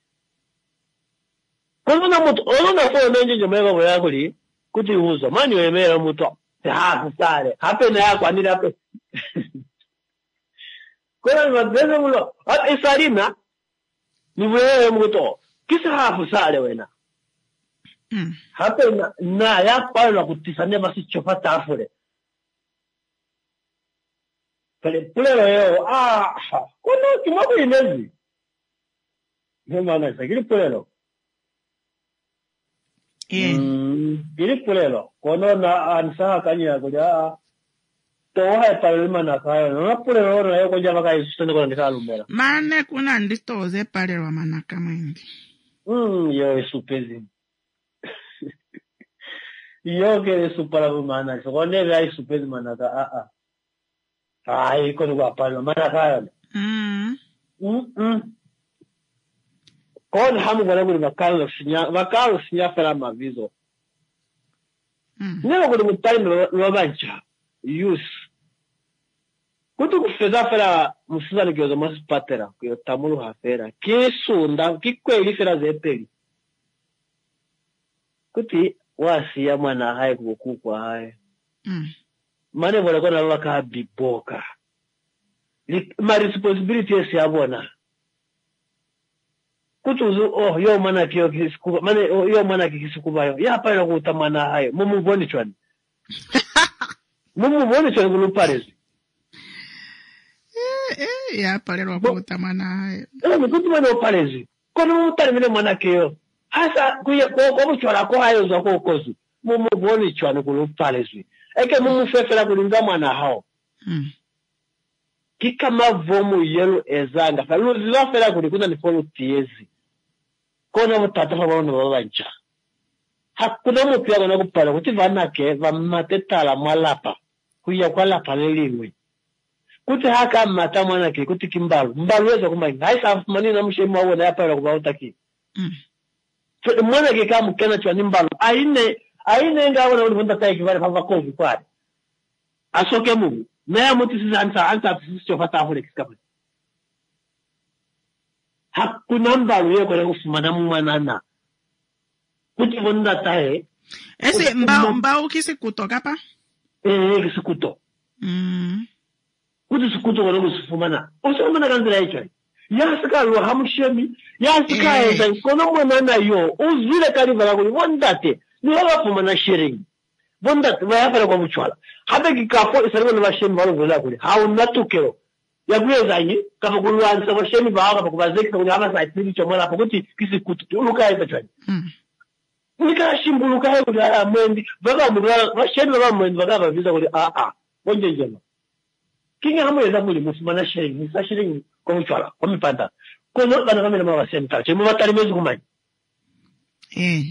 Kono na mutu ono na fo nenje jomega boya kuli kuti uzo mani wemera mutu ha kusale hape na yako anira hape. Kono na beze mulo at isarina ni wewe mutu kisa hafu sale wena. Mm. Hape na na ya pala kutisania basi chopata afure. Kale pulero yo ah kono kimako inezi Nima na sakiri pulero eh mm giri pulero kono na ansa kanya kuja to ha palma na kaya na pulero na yo kuja baka isustende kono ndikalumela mane kuna nditoze palero manaka mwindi mm yo isupezi yo que supera humana so kone ga isupezi manaka a a Ay, kono kwa palo manaka. Mm. Mm. Kon hamu gwana guli makalo sinya, makalo sinya fera mavizo. Mm. Nero guli mutari mwabancha, yus. Kutu kufeza fera musiza nikiozo masu patera, kuyo tamulu hafera. Kisu nda, kikwe ili fera zepeli. Kuti wasi ya mwana hae kukukwa hae. Mm. Mane wala kona waka biboka. Ma responsibility esi abona. Kutuzu oh yo mana kiyo kisikuba mane oh, yo mana kikisukuba yo. Ya pa ila kutamana hayo. Mumu boni chwani. Mumu boni chwani kuluparezi. Eh eh ya pa ila kutamana hayo. Eh mikutu mane uparezi. Kono mumu tari mine mana kiyo. Hasa kuya kwa mchwala kwa hayo za kwa ukozu. Mumu boni chwani kuluparezi. Eke mumu fefela kulinga mwana hao. Mm. Kika mavomu yelo ezanga. Fa lula fela kulikuna ni folo tiezi. Kona mutata fa wana wawancha. Hakuna mutu ya wana kupala. Kuti vanake vamatetala mwalapa. Kuya kwa lapa lelingwe. Kuti haka mata mwanake kuti kimbalu. Mbalu weza kumbani. Haisa manina mshemu wawo na yapa ila kubautaki. Mm. So mwanake kamu kena chwa nimbalu. Aine Aine nga wana ulifunda taiki vare pava kovi kwari. Asoke mungu. Naya muti sisi ansa, ansa sisi chofata ahule kiskapa. Hakuna mbalu ye kwa kufumana mwanana. Kuti vunda tae. Ese mbao, mbao kisi kuto kapa? Eh, kisi kuto. Mm. Kuti sikuto kwa kufumana. Usumana kanzira ichwa. Yasika luwa hamushemi. Yasika eh. eza. Kono mwanana yo. Uzile kariva kuli. Wandate. Ni hawa fumana sharing. Bonda vayapara kwa mchwala. Hata kikafo isarima na washemi walo vila kuli. Hau natukeo. Ya kuye zanyi. Kafa kuluwansa washemi bawa kapa kubazeki. Kuni hama sa itili chomala. Hapo kuti kisi kutu. Uluka eza chwani. Mm. Nika shimbu luka eza kuli. Haa mwendi. Vaka mwenda. Washemi waka mwendi. Vaka vaviza kuli. Aa aa. Bonje njema. Kingi hamu eza kuli. Mufumana sharing. Nisa sharing kwa mchwala. Kwa mipanda. Kwa nota na kame na mawa semi tache. Mwabatari mezu kumani. Eh.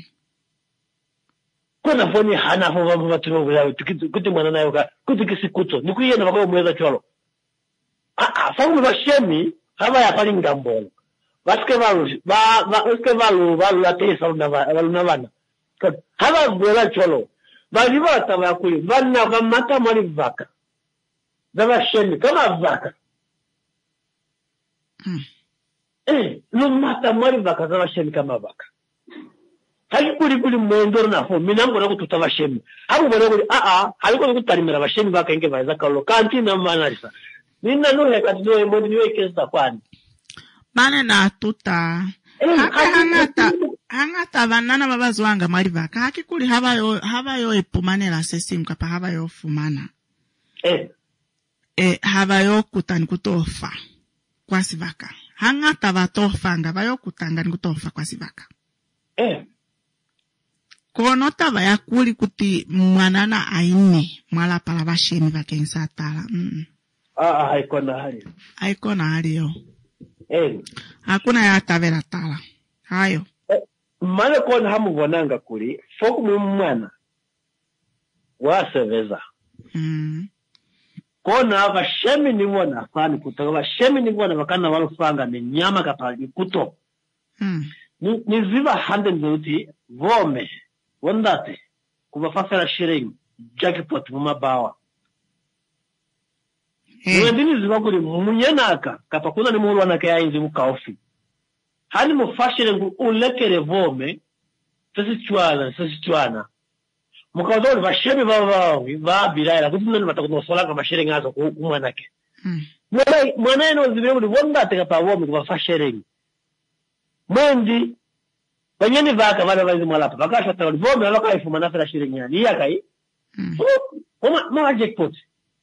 Kuna foni hana fo vambo vatumo vya kuti mwana nayo ka kuti kisikuto nikuye na bakao mweza chwalo ah ah fangu bashemi haba ya pali ngambo baske valu ba baske valu valu la tesa na valu na vana haba mweza chwalo bali bata ba kuli vana vamata mali vaka dava shemi kama vaka mm. eh no mata mali vaka dava shemi kama vaka Hali kuli kuli mwendoro na fo minango na kututa vashemi. Habu mwana kuli a a hali kuli kutarimira vashemi baka inge vaiza kaulo kanti na manarisa. nina nuhe kati noe mwedi niwe kesa kwani. Bane na tuta. Haka hangata, hangata vanana babazwanga marivaka. Haki kuli haba yo, haba yo epumane la sesim kapa haba yo fumana. Eh. Eh, haba yo kutani kutofa. Kwa sivaka. Hangata vatofa nga bayo kutanga kutofa kwa sivaka. Eh. Kono taba ya kuli kuti mwanana aini. Mwala pala bashemi vakensa tala. Mm. Ah, haikona hali. Haikona hali yo. Eh. Hakuna ya tavera tala. Hayo. Eh, mane kona hamu wananga kuli. Foku mwana. Waseveza. Mm. Kona vashemi ni wana fani kutoka. Vashemi ni wana wakana walufanga ni nyama kapagi kuto. Mm. Ni, ni ziva hande nzuti. Vome. Wandate. Kubafafera shiring. Jackpot mumabawa. Hey. Mwendini zivaguri munyenaka kapa kuna ni muhulu wanake ya inzi mukaofi. Hani mufashire ngu ulekere vome sisi chuana, sisi chuana. Mukawazori vashemi vawawi vabiraila kuti nani watakunosolanga mashire ngazo kumwanake. Hmm. Mwana ino zivire uli wandate kapa vome kubafashire ngu. Mwendi wanyeni vaka vada vaizi mwalapa. Vaka shata wali vome waka ifu manafira shire nyani. Iya kai. Hmm. Oma mawa jackpot.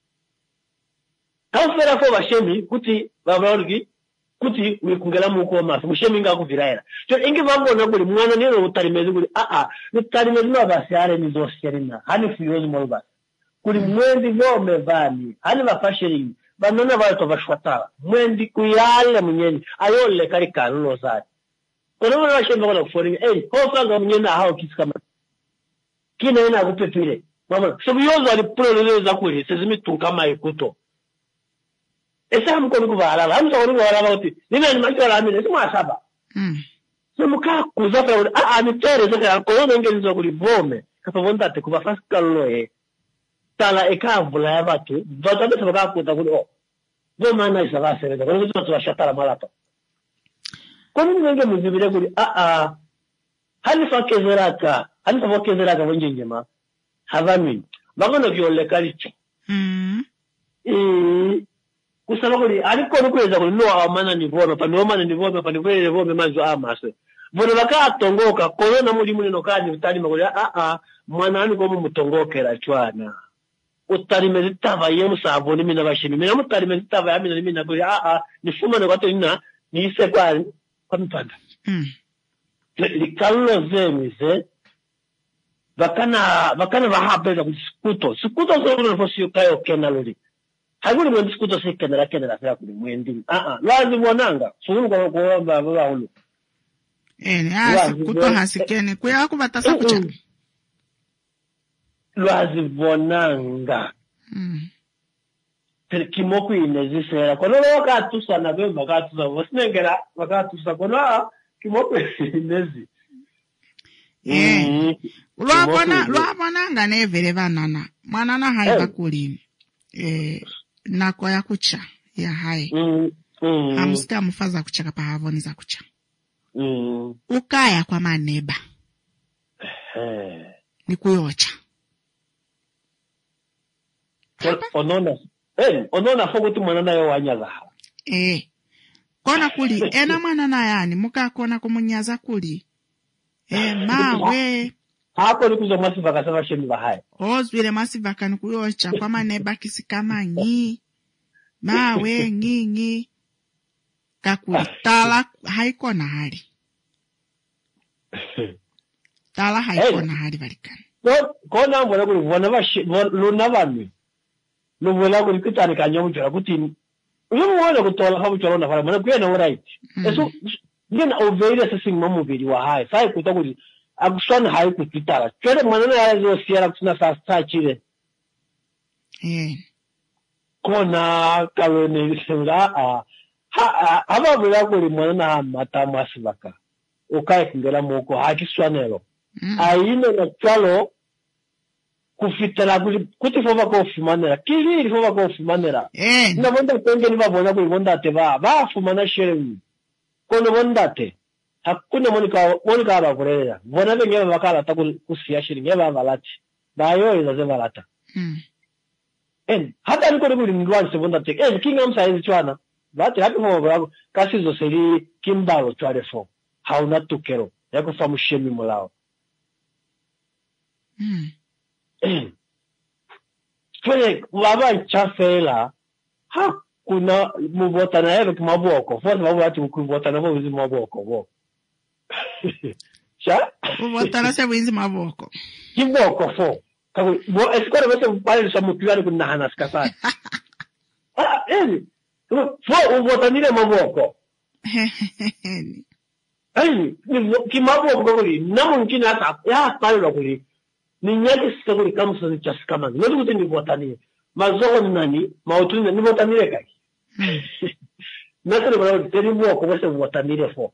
Kaufera ko bashemi kuti babarugi kuti wikungela muko maso mushemi nga kuviraira to ingi vangona kuli mwana nero utarimezi kuli a a nitarimezi no basare ni zosherina hani fuyozi molba kuli mwendi vome vani hani bafashiri banona bato bashwatala mwendi kuyale munyeni ayole kali kanulo zati kono wana bashemi bakona kufori eh hofa nga munyeni aho kisikama kina ina kupepire mama so biyozo ali prolele za kuli sezimi tunkama ikuto. Esa mko kuvala hamza wali wala bauti nina ni machora amine simu saba mm so muka kuzafa a a ni tere zaka ko no ngelizo kuli vome kapa vondate kuba fasikalo e tala ekavula ya batu vatabe sabaka kuta kuli o voma na isaba sereza ko ngizo twashatala malapa ko ngenge muzibire kuli a a hali fakezeraka hali fakezeraka vonjengema havami bagono kyole kalicho mm eh kusaba kuli aliko nukweza kuli no amana ni vome pa no mana ni vome pa ni vele vome manzo amase vone bakatongoka korona muri muri no kandi utali makuli a a mwana ani ko mutongokera chwana utali mezitava yemu savoni mina bashimi mina mutali mezitava yamina mina kuli a a nifuma no kwato ina ni ise kwa kwa mpanda mm likallo zemize bakana bakana bahabeza kusikuto sikuto zo no fosio kayo kenaluri Haguri mwendi skuto sike na lakene na fila kuli mwendi. Ah ah. Lwazi mwananga. Suru kwa kwa mba baba hulu. Ene, hasi kuto hasikene. Kuya haku batasa kucha. Lwazi mwananga. Mm. Kimoku inezisera. Kono wakatusa na beba wakatusa. Wasinengera wakatusa. Kono kimoku inezi. Eh. Lwabona, lwabonanga nevere vanana. Mwanana haiba kuli. Eh. Nako ya kucha ya hai mm, mm. Hamsika mufaza kucha kapa havoni za kucha mm. Ukaya kwa maneba eh. Ni kuyocha onona eh onona fogo tu mwanana yo wanyaza eh kona kuli ena mwanana yani muka kona kumunyaza kuli eh mawe hapo ni kuzo masiva kasema shemi bahai ozwile masiva kanu kuyocha kwa maneba kisikama ngi mawe ngi ngi kakuli tala haiko na hali tala haiko na hali valikana ko kona mbona kuli vona bashi luna bami lubona kuli kitani kanyomuchora kuti uyo muone kutola habuchora na fara mwana kwena right eso ngena oveira sisi mamubiri wa hai sai kutokuli akusana hai kutitala twele mwanana yazo siara kusina sasa chile eh kona kalone singa a ha aba bula kuli mwanana mata masibaka ukae kingela muko hakiswanelo ayino na chalo kufitala kuti fova ko fumanera kili fova ko fumanera eh na bonda tenge ni babona ko bonda te ba ba fumana shere kono bonda te hakuna monika monika ba kurera bona benge bakala ta kusia shiri ngeba balati bayo izaze balata mm And hata niko niko ndwani sebonda tek. Eh kinga msaizi chwana. Bati hapi mo bravo kasi zo seri kimbalo twale fo. Hauna tukero. Yako fa mushemi mulao. Mm. Eh. Twele waba chafela. Ha kuna mubota na yero kumaboko. Fo mabu ati mukubota na bo maboko bo. Cha? Mubota na se winzi maboko. Kiboko fo. Kako bo eskwara bese pale sa mutwani kuna hanas kasani. Ah, eh. Fo uvotanile maboko. Ai, ki maboko kuri namu nkini hata ya pale kuri. Ni nyaki sikuri kama sasa chaskama. Ndio kuti ni votanile. Mazogo nani? Mautuni ni votanile kai. Nakere bro teni moko bese votanile fo.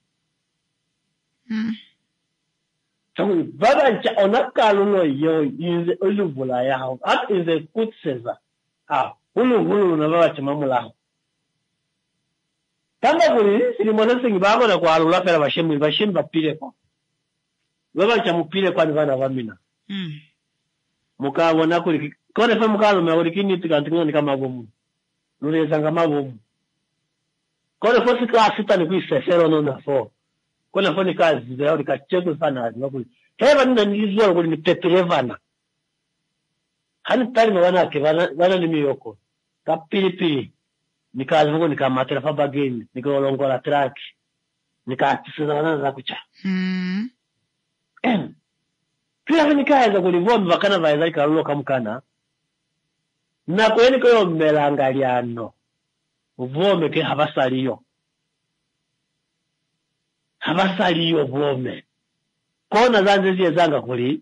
Mm. So baba cha onakalo no yo is oluvula ya ho. That is a good sense. Ah, hulu hulu na baba cha mamula. Kanda kuri silimona singi baba na kwa alula pera bashemi bashemi bapile kwa. Baba cha mupile kwa nivana vamina. Mm. Mukabona kuri kone fa mukalo me uri kini tikantinga ni kama bomu. Nule zanga mabomu. Kone fa sika sita ni kuisesero no na fo. Kone fa ni kazi zao nikachezo sana ngakuli. Heba nina nilizwa kuri ni peperevana. Hani tari mwana ke bana bana ni miyoko. Kapili pili. Nikazuko nikamatera fa bageni, nikolongola track. Nikatisiza za kucha. Mm. Em. Pia nikaanza kulivomba bakana vaeza ikarulo kamkana. Na kweni ko melangaliano. Uvome ke habasaliyo. Habasaliyo vome. Kona zanze ziye zanga kuli.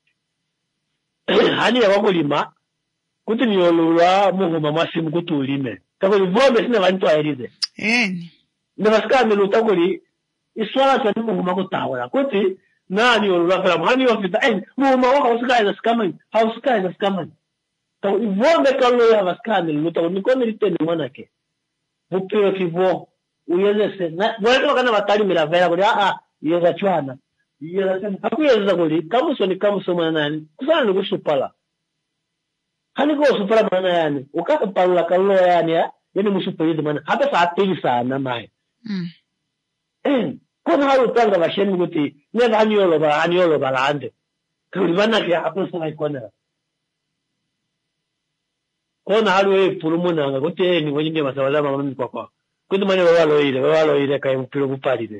Hani ya wakulima. Kuti niyolulwa muhuma mwasimu kutulime. Kakuli vome sina vantu aerize. Eni. Ndabasika miluta kuli. Iswala tani muhuma kutawala. Kuti nani yolulwa kala mwani yofita. Eh, muhuma waka usikaeza sikamani. Hausukaeza sikamani. Tako ivome kalo ya vasika miluta kuli. Nikoni liteni mwanake. Vupiro kivo. Uyezese. Mweleka wakana watali milavela kuli. Aa, yeza chwana. Yeza chwana. Haku yeza kuli. Kamuso ni kamuso mwanani. Kusana ni kusupala. Hani ko supala mana yani ukaka palula kallo yani ya yani musupeli mana hata saa tili sana mai mm eh ko na halu tanga basheni guti ne banyolo ba anyolo balande kuli bana ya hapo sana ikona ko na halu e pulumuna nga guti ni wanyinde masawaza mama kwa kwa kuti mane walo ile walo ile kai mpilo bupalide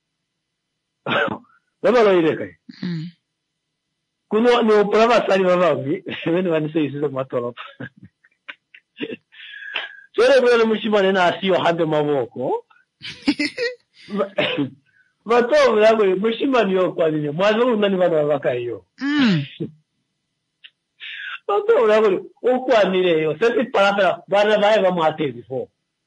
walo ile kai mm Kuno no prova sali vavangi, vene vani sei sisi matoro. Sore vene mushimane na asiyo hande mavoko. Mato vyango mushimane yo kwa nini? Mwazo unani vana vaka hiyo. Mm. Mato vyango ukwa nile yo. Sisi parafera vana vae vamu atezi fo.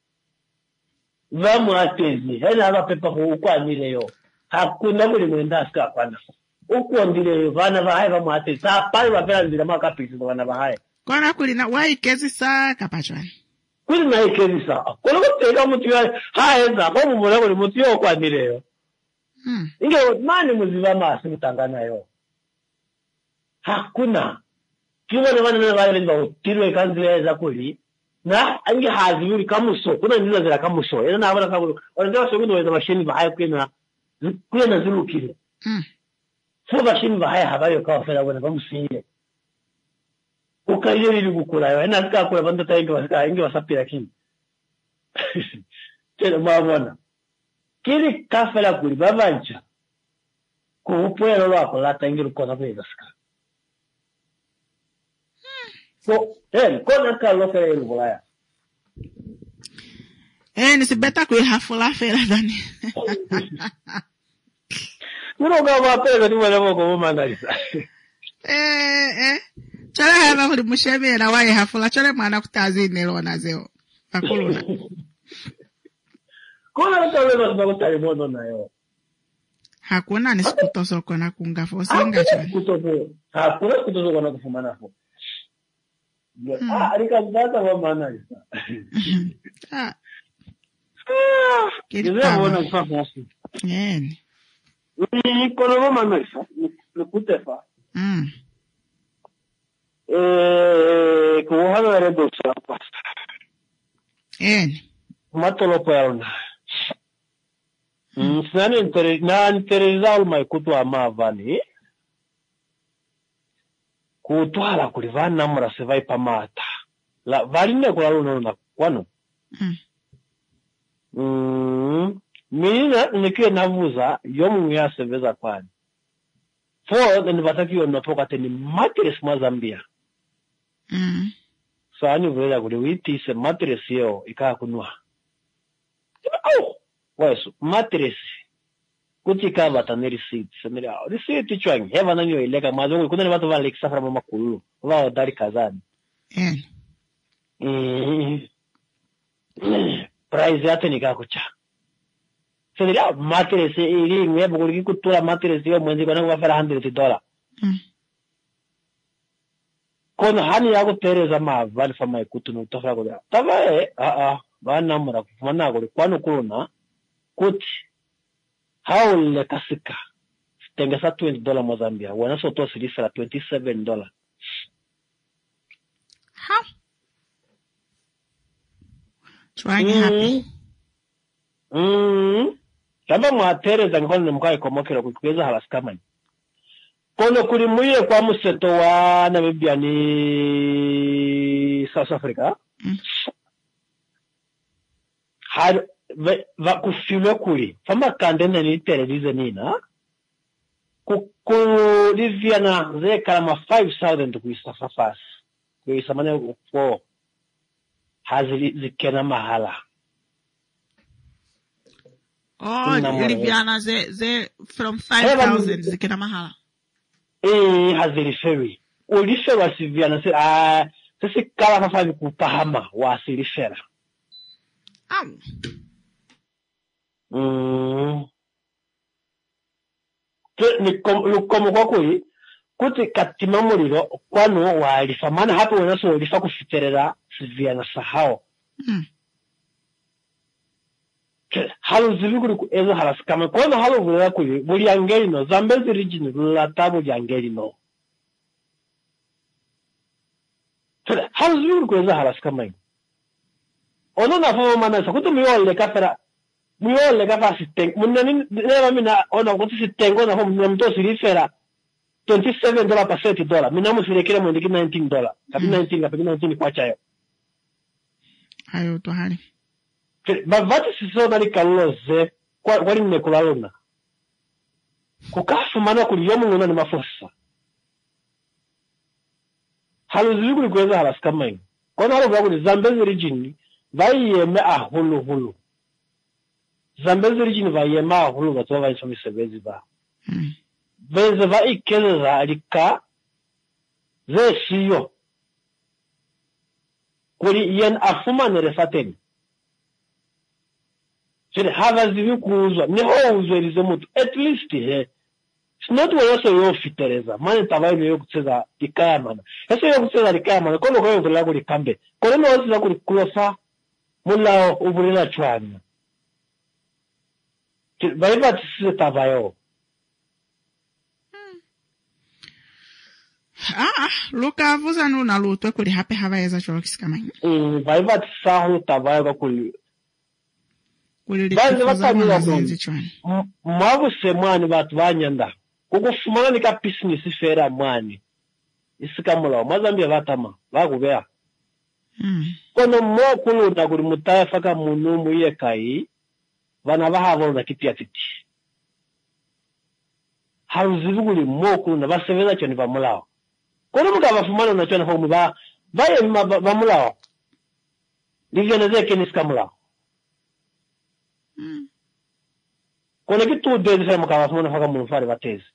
Vamu atezi. Hena hava pepa ko ukwa nile yo. Hakuna kuli mwenda ska kwana. Uko ndile vana vae va mwate sa pale vapela ndile maka pisi vana vae kona kuli na wai kezi sa kapachwani kuli na ikezi sa kono kuteka mutu ya haeza kwa mumule kuli mutu yo kwa ndile yo mm inge mani muziva masi mutangana yo hakuna kiwa na vana na vale ndio tirwe kanzileza kuli na inge hazi yuri kamuso kuna ndile zira kamuso ena na abana kakulu ondewa sokundo weza mashini vae kwena kwena zilukile mm Fuba shimba haya habayo kawa fela wana bamusile. Ukaile ili kukula yo. Ena sika kula banda ta ingi wasika ingi wasapira kini. Tena mwabona. Kili kafela kuli babancha. Kuhupuya lolo wako lata ingi lukona kweza sika. So, eh, kona ka lo fela ilu bulaya. Eh, nisi beta kui hafula fela dani. Uno kama pega ni mwana moko mumandalisa. Eh eh. Chale hava kuli musheme na wae hafula chale mwana kutazi nelo nazeo. Akuluna. Kona taweza kubakutali mono nayo. Hakuna nisikutoso kona kunga fosinga chale. Kutoso. Hakuna kutoso kona kufumana fo. Ah, alika mbata wa manalisa. Ah. Ah, kile wana kufafa. Yeni. Ni kono manalisa. Ni kutefa. Mm. eh kuhana redo sapa en matolo perna mm sana inter na interesal mai kutu amavani kutwala kulivana mura sevai pamata la valine kulalo na kwano mm mm mina nikiwe navuza yomu ya seveza kwani for ni bataki onopoka teni mattress mwa Zambia mm sani vile kuli witi se mattress yo ikaa kunwa oh weso mattress kutika batani receipt semira receipt chwangi heva nanyo ileka mazungu kuna watu wale kisafara mama kulu wao dari kazani en mm price yake nikakucha semira mattress ili ngebe kuli kutura mattress yo mwenzi kana kufara one hundred dollars mm kono hani yako tereza ma vale fama ikutu no tofra ko tava e a a bana mura kufana ko kwano kuna kuti haule kasika tengesa twenty dollars Mozambia wana soto silifera twenty-seven dollars ha trying mm. happy mm tamba mwa tereza ngone mkai komokera kukweza halaskama kono kuli muye kwa museto wa Namibia ni South Africa mm. har va kufilwe kuli fama kandena ni televize nina ku ku liviana ze kama five thousand kuisafafas kuisamane kwa hazili zikena mahala oh liviana ze ze from five thousand zikena mahala eh hazili ferry ulifera siviana se ah sisi kala mafazi kupahama wasilifera ah mm ni como kwa kuli kuti katima muliro kwano walifa mana hapo wanaso walifa kufiterera siviana sahao mm halu ziluguri ku ezo haraskama kono halu vula kuli buli angeli no Zambezi region la tabo jangeli no halu ziluguri ku ezo haraskama ono na fo mana sa kutu miole kafera miole kafa siteng munani leva mina ona kutu sitengo na fo mnamto silifera twenty-seven dollars per thirty dollars mina musirekera mu ndiki nineteen dollars kapi nineteen kapi nineteen kwa chayo ayo to hani bavati sisona likaloze kwa kwali mnekulalona kukafu mana kuli yomu ngona ni mafosa halu zilikuli kweza halaskama ino kona halo vya Zambezi region vaiyeme ahulu hulu Zambezi region vaiyeme ahulu vatuwa vaishomi sebezi ba mm. veze va ikeze za alika ze siyo kuli yen afuma nerefateni Shere hava zivi kuuzwa ni ho uzwelize mutu at least he it's not where so yo fitereza mane tabayo yo kutseza ikaya mana eso yo kutseza ikaya mana kono koyo ngula kuli kambe kono no oziza kuli kulofa mulao ubulina chwana vaiva tsise tabayo ah luka vuza nuna luto kuli hape hava yeza chokisikamanya mm vaiva tsahu tabayo kuli Bazi batamira mwabu semwani batu banyanda kukufumana nika business fera mwani isikamula Mozambia batama bakubea mm kono mo kulunda kuli mutafa ka munu muye kai bana bahavo na kitia titi haruzibuguli mo kulunda baseveza cyane bamulao kono mugabafumana na cyane ho muba baye bamulao livyene zeke nisikamula mm Kone kitu dedi sa makawa fumana faka munu fari batezi.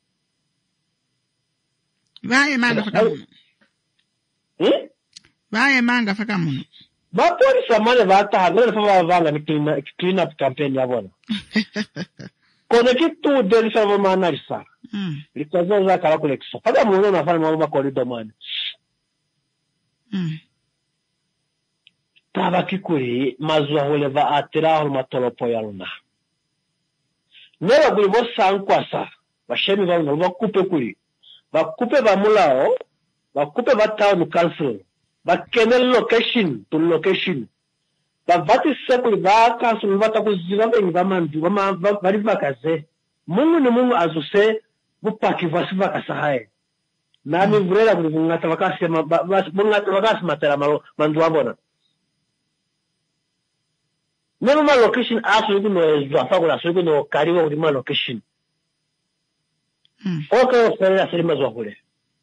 Vaye manga faka munu. Eh? Vaye manga faka munu. Ba polisi amane vata hagore fama vanga ni clean, clean up campaign ya bona. Kone kitu dedi sa mama analisa. Mm. Likazo za kala kulekisa. Faka munu na fani mama korido mani. Mm. Tava kikuri mazua hule va atira hul matolopo ya luna. Nera kuri bo sankwasa. Bashemi va luna, va kupe kuri. Va kupe va mulao. bakupe ba town council bakene location to location bavati sekuli ba council batakuziva bengi bamandu bama bali bakaze mungu ni mungu azuse bupaki vasiva kasahaye nami vrela kuli ngata bakasi ngata bakasi matela mandu abona nemo ma location aso kuno ezwa fakula so kuno kariwa kuli ma location okay ofera sirima zwa kule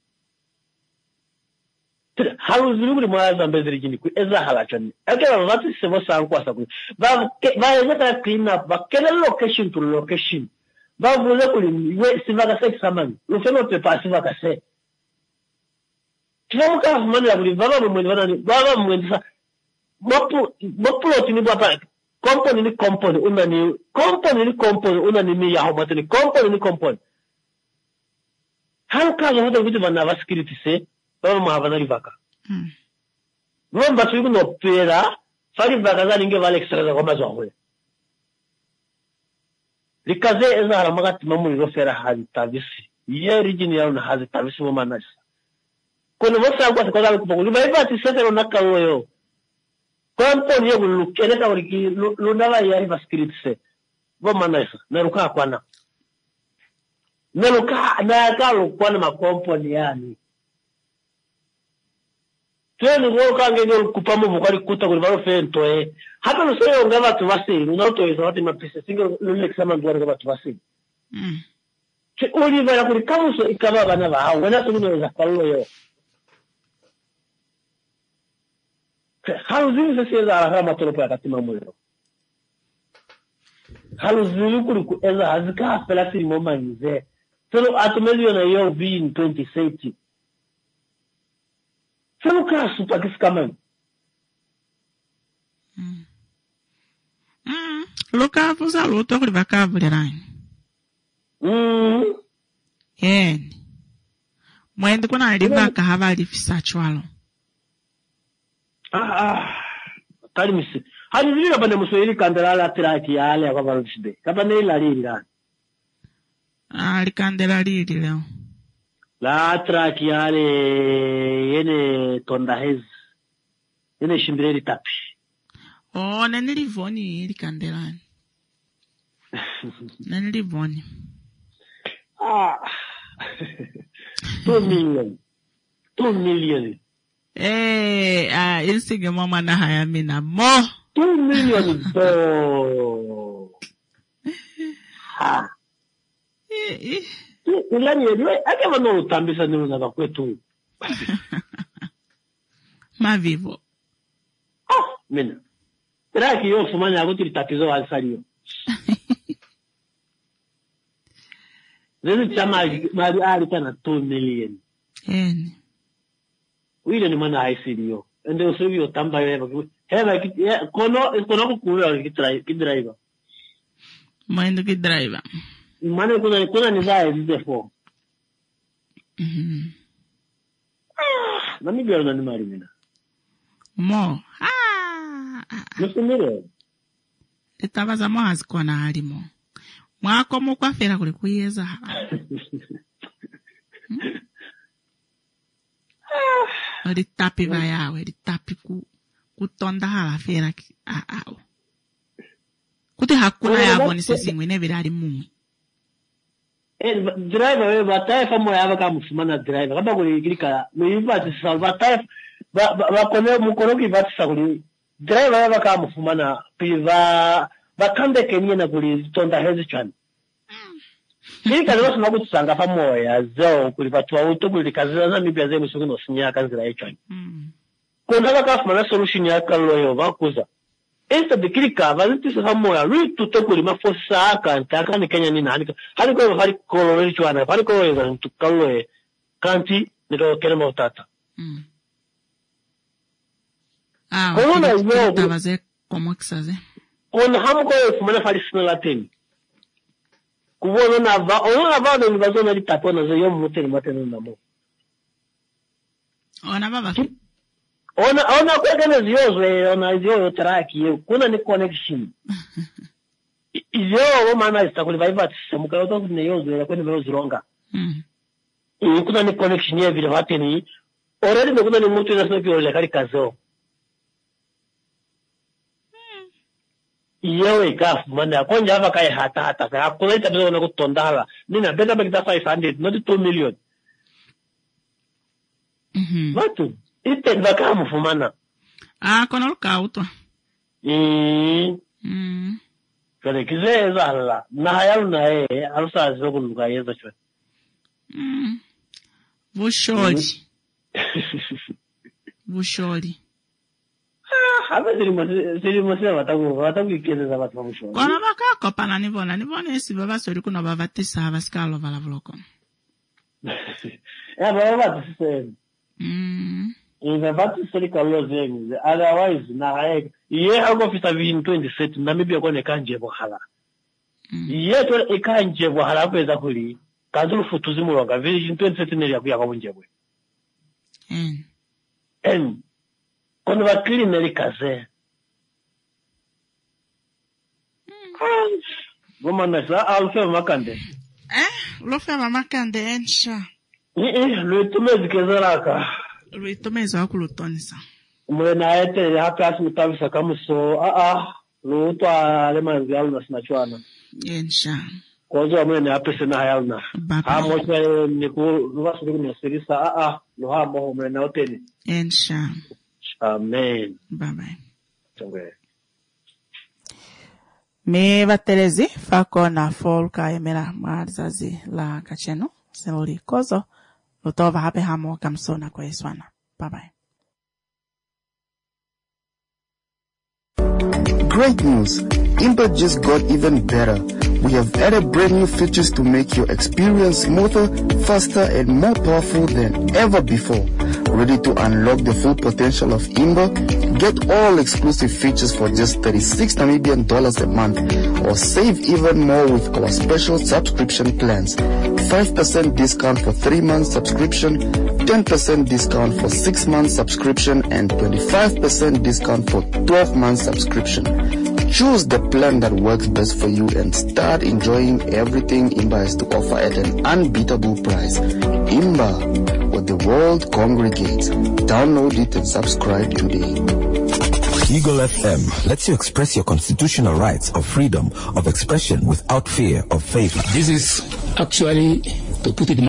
halu zuri mwa zambezeri jini ku eza halachani akela vati sevo sankwasa ku va va eza clean up va kele location to location va vule kuli we sivaka se samani lo feno pe pa sivaka se timo ka mani la kuli baba mwe bana ni baba mwe sa mopu mopu lo tini baba company ni company una ni company ni company una ni mi ya homatini company ni company halka yo hodo vitu bana va security se baba mahavana livaka mm nomba suyu no pera fari vaka za ninge vale extra za kwa zwa likaze eza haramagati mamuri ro fera hali tabisi ye region ya una hazi tabisi mo manasa kono vosa kwa kwa za kupoko liba iba ti setero nakalo yo company yo lukene ka uriki lunala ya iba script se bo manasa na ruka kwana na ruka na ka kwana ma company yani tweni ngo kange ngo kupamo bukari kuta kuri baro fento eh hata no seyo ngaba tubasiri unato izo hati mapese singo lule kama ndwara ngaba tubasiri mm che uri bara kuri kamuso ikaba bana ba hawo na tuno za kallo yo halu zini se se za rama tolo pa katima moyo halu zini kuri ku eza hazika pela siri mo manze tolo atumeli na yo vi in twenty thirty Sano kasu pakisikaman. Mm. Mm. Loka fusa luto kuri bakabule rani. Mm. Yen. Mwende kuna aliba kahava alifisa chwalo. Ah ah. Tali misi. Hani zili kapande muswahili kandela la tiraki ya ale ya kwa barudishide. Kapande ila lili rani. Ah, likandela lili leo. La traki yale yene tondahez yene shimbireri tapi oh nene livoni ili kandelani nene livoni ah two million two million eh ah insige mama na haya mina mo two million do ha eh eh Ulani yedwe, ake wano utambisa nilu na kwetu. Ma vivo. Ah, mena. Raki yo fumani agoti litatizo alisari yo. Zezi chama mali ali kana two million. Eni. Wile ni mana haisiri yo. Ende usugi yo tamba yo heba. Heba, kono, kono kukuwe ki driver. Mwendo ki driver. Mane kuna kuna nizae zidefo. Mhm. Ah, na mimi bado ni mari mina. Mo. Ah. Nusumire. Etabaza mo azikona halimo. Mwako mo kwafera kuli kuyeza. Ah. Odi tapi bayawe, odi tapi ku kutonda hala fera ki a a. Kuti hakuna yabo ni sesingwe ne birali mu. Eh, driver we batai fa mo yaba ka musumana driver kaba kuli girika no yiba ti sa batai ba ba kone mu kono ki bat sa kuli driver yaba ka musumana piva bakande kenye na kuli tonda hezi chan girika no sima kutsanga fa mo ya zo kuli batu auto kuli kaza na mibya ze musuku no sinya kanzira echan kona ka fa na solution ya kallo yo bakuza esta de kirika vaziti sa moya ritu to kuli mafosa kanta kan kenya ni nani hari ko hari ko ri chwana hari ko eza tu kallo e kanti ne do kere mo tata mm ah kono yo tabaze como que saze on ham ko fumana falisina latin kubono na va on na va do vazo na ditapo na zo yo muteni mateno na mo ona baba Ona ona kwegene ziyozwe ona ziyo traki yo kuna ni connection. Iyo maana istakuli vibe semuka yoto ne yozwe kwene vero zironga. Mm. E kuna ni connection ye vile wate ni already nokuta ni mtu inasema kio le kari kazeo yewe ikafu mane akonja hava kai hata hata ka kuleta bezo na kutondala nina beta bakita five hundred not two million mhm watu ite ndaka mfumana ah kono lukauto mm mm kale kizeza la na hayalu na yeye alusa zokuluka yeza chwe mm vusholi vusholi Hapa zilimosema wataku watakuikeza watu wa mshoni. Kona bakako pana nibona nibona esi baba sori kuno baba tisa abasikalo vala vloko. Ya baba batu siseme. Mm. Iza batu sori kalo zengi. Otherwise na hae ye hago fita vini twenty-seven Namibia kone kanje bwahala. Ye to ikanje bwahala peza kuli. Kazulu futuzi mulonga vini twenty-seven neri yakuya kwa bunjebwe. Mm. En kono bakili neri kaze. Goma na sa alfe makande. Eh, lo fe makande ensha. Eh eh, lo tumezi kezaraka. Lo tumezi wakulutonisa. Mwena ete hapa asimutavisa kamuso a a lo to alema ngialuna sinachwana. Ensha. Kozo mwene hapa sina hayalna. Ha mocha ni ku luwasu ni sirisa a a lo ha mo mwena oteni. Ensha. Amen. Bye bye. Tungwe. Me batelezi fako na folka emera marzazi la kacheno senoli kozo lutova hape hamo kamsona kwa Yeswana. Bye bye. Great news! Impa just got even better. We have added brand new features to make your experience smoother, faster, and more powerful than ever before. Ready to unlock the full potential of Imba? Get all exclusive features for just thirty-six Namibian dollars a month, or save even more with our special subscription plans. five percent discount for three months subscription, ten percent discount for six months subscription, and twenty-five percent discount for twelve months subscription. Choose the plan that works best for you and start enjoying everything Imba has to offer at an unbeatable price. Imba, where the world congregates. Download it and subscribe today. Eagle F M lets you express your constitutional rights of freedom of expression without fear of failure. This is actually, to put it